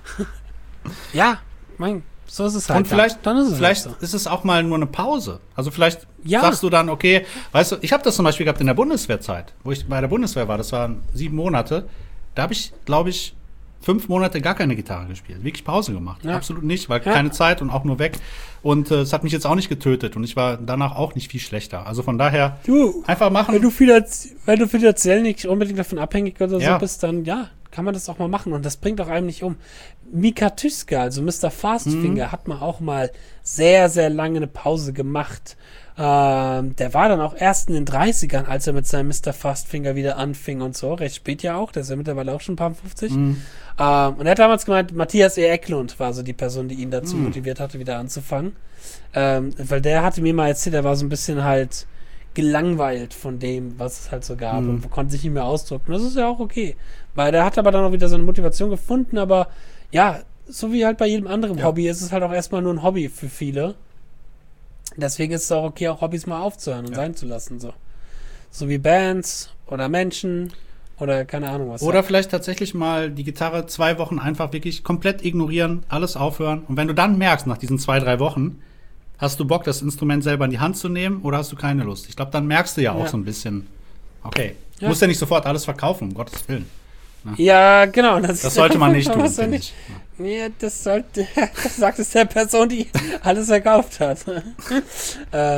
S1: Ja, mein, so ist es halt.
S2: Und vielleicht,
S1: dann, dann ist es
S2: vielleicht
S1: halt so.
S2: ist es auch mal nur eine Pause. Also vielleicht
S1: Ja.
S2: sagst du dann, okay, weißt du, ich habe das zum Beispiel gehabt in der Bundeswehrzeit, wo ich bei der Bundeswehr war, das waren sieben Monate. Da habe ich, glaube ich, fünf Monate gar keine Gitarre gespielt. Wirklich Pause gemacht.
S1: Ja.
S2: Absolut nicht, weil
S1: Ja.
S2: keine Zeit und auch nur weg. Und äh, es hat mich jetzt auch nicht getötet und ich war danach auch nicht viel schlechter. Also von daher
S1: Du,
S2: einfach machen.
S1: wenn du, finanz wenn du finanziell nicht unbedingt davon abhängig oder
S2: Ja.
S1: so bist, dann ja, kann man das auch mal machen. Und das bringt auch einem nicht um. Mika Tyska, also Mister Fastfinger, hat man auch mal sehr, sehr lange eine Pause gemacht. Ähm, der war dann auch erst in den dreißigern, als er mit seinem Mister Fastfinger wieder anfing und so. Recht spät ja auch, der ist ja mittlerweile auch schon ein paar fünfzig.
S2: Mhm.
S1: Ähm, und er hat damals gemeint, Matthias E. Eklund war so die Person, die ihn dazu
S2: Mhm.
S1: motiviert hatte, wieder anzufangen. Ähm, weil der hatte mir mal erzählt, er war so ein bisschen halt gelangweilt von dem, was es halt so gab
S2: Mhm.
S1: und konnte sich nicht mehr ausdrücken. Das ist ja auch okay. Weil der hat aber dann auch wieder seine Motivation gefunden, aber ja, so wie halt bei jedem anderen
S2: Ja.
S1: Hobby ist es halt auch erstmal nur ein Hobby für viele. Deswegen ist es auch okay, auch Hobbys mal aufzuhören und
S2: Ja.
S1: sein zu lassen. So. so wie Bands oder Menschen oder keine Ahnung was.
S2: Oder vielleicht tatsächlich mal die Gitarre zwei Wochen einfach wirklich komplett ignorieren, alles aufhören. Und wenn du dann merkst, nach diesen zwei, drei Wochen, hast du Bock, das Instrument selber in die Hand zu nehmen oder hast du keine Lust? Ich glaube, dann merkst du ja auch
S1: Ja.
S2: so ein bisschen, okay, du
S1: Ja.
S2: musst ja nicht sofort alles verkaufen, um Gottes Willen.
S1: Ja, genau. Das,
S2: Das sollte man nicht tun,
S1: Was soll
S2: finde
S1: nicht-
S2: ich.
S1: Ja, das sollte, das sagt es der Person, die alles verkauft hat. äh,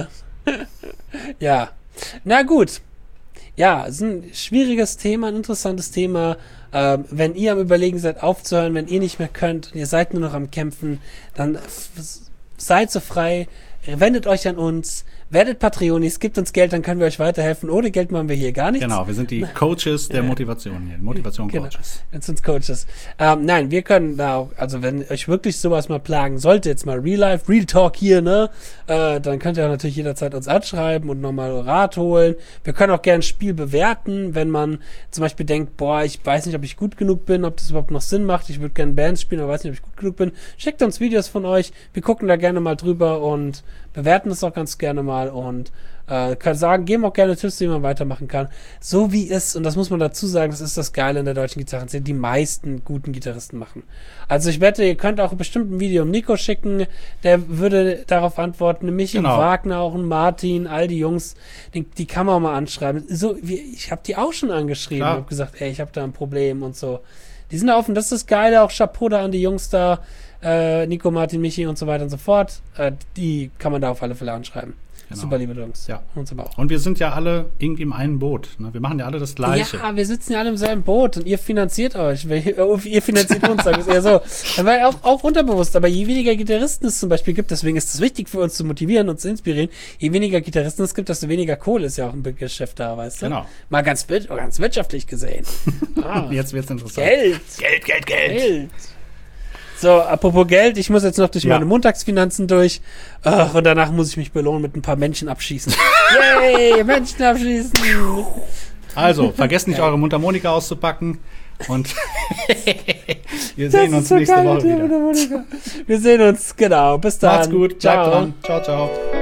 S1: ja, na gut. Ja, es ist ein schwieriges Thema, ein interessantes Thema. Ähm, wenn ihr am Überlegen seid, aufzuhören, wenn ihr nicht mehr könnt und ihr seid nur noch am Kämpfen, dann f- seid so frei, wendet euch an uns, werdet Patreonis, gebt uns Geld, dann können wir euch weiterhelfen. Ohne Geld machen wir hier gar nichts.
S2: Genau, wir sind die Coaches der Motivation hier, Motivation-Coaches.
S1: Jetzt sind's Coaches. Ähm, nein, wir können da auch, also wenn euch wirklich sowas mal plagen sollte, jetzt mal Real Life, Real Talk hier, ne, äh, dann könnt ihr auch natürlich jederzeit uns anschreiben und nochmal Rat holen. Wir können auch gerne ein Spiel bewerten, wenn man zum Beispiel denkt, boah, ich weiß nicht, ob ich gut genug bin, ob das überhaupt noch Sinn macht, ich würde gerne Bands spielen, aber weiß nicht, ob ich gut genug bin. Schickt uns Videos von euch, wir gucken da gerne mal drüber und bewerten das auch ganz gerne mal und äh, kann sagen, geben auch gerne Tipps, wie man weitermachen kann. So wie es, und das muss man dazu sagen, das ist das Geile in der deutschen Gitarrenszene, die meisten guten Gitarristen machen. Also ich wette, ihr könnt auch bestimmt ein Video um Nico schicken, der würde darauf antworten, Michi,
S2: Genau.
S1: Wagner, auch ein Martin, all die Jungs, die, die kann man mal anschreiben. So, wie, ich habe die auch schon angeschrieben
S2: Klar.
S1: und hab gesagt, ey, ich habe da ein Problem und so. Die sind da offen, das ist das Geile, auch Chapeau da an die Jungs da, äh, Nico, Martin, Michi und so weiter und so fort. Äh, die kann man da auf alle Fälle anschreiben.
S2: Genau.
S1: Super liebe Jungs.
S2: Ja.
S1: Uns aber auch.
S2: Und wir sind ja alle irgendwie im einen Boot. Ne? Wir machen ja alle das Gleiche.
S1: Ja, wir sitzen ja alle im selben Boot und ihr finanziert euch. Ihr finanziert uns, sagen wir es eher so. Aber auch, auch unterbewusst. Aber je weniger Gitarristen es zum Beispiel gibt, deswegen ist es wichtig für uns zu motivieren und zu inspirieren, je weniger Gitarristen es gibt, desto weniger Kohle ist ja auch ein Geschäft da, weißt du?
S2: Genau.
S1: Mal ganz, wir- ganz wirtschaftlich gesehen. Ah,
S2: Jetzt wird's interessant.
S1: Geld.
S2: Geld, Geld, Geld.
S1: Geld. So, apropos Geld, ich muss jetzt noch durch
S2: Ja.
S1: meine Montagsfinanzen durch. Ach, und danach muss ich mich belohnen mit ein paar Menschen abschießen. Yay, Menschen abschießen.
S2: Also, vergesst nicht, eure Mundharmonika auszupacken. Und wir
S1: Das
S2: sehen uns
S1: ist so
S2: nächste
S1: geil
S2: Woche
S1: mit der
S2: wieder.
S1: Mundharmonika. Wir sehen uns, genau. Bis dann.
S2: Macht's gut, bleibt dran. Ciao, ciao.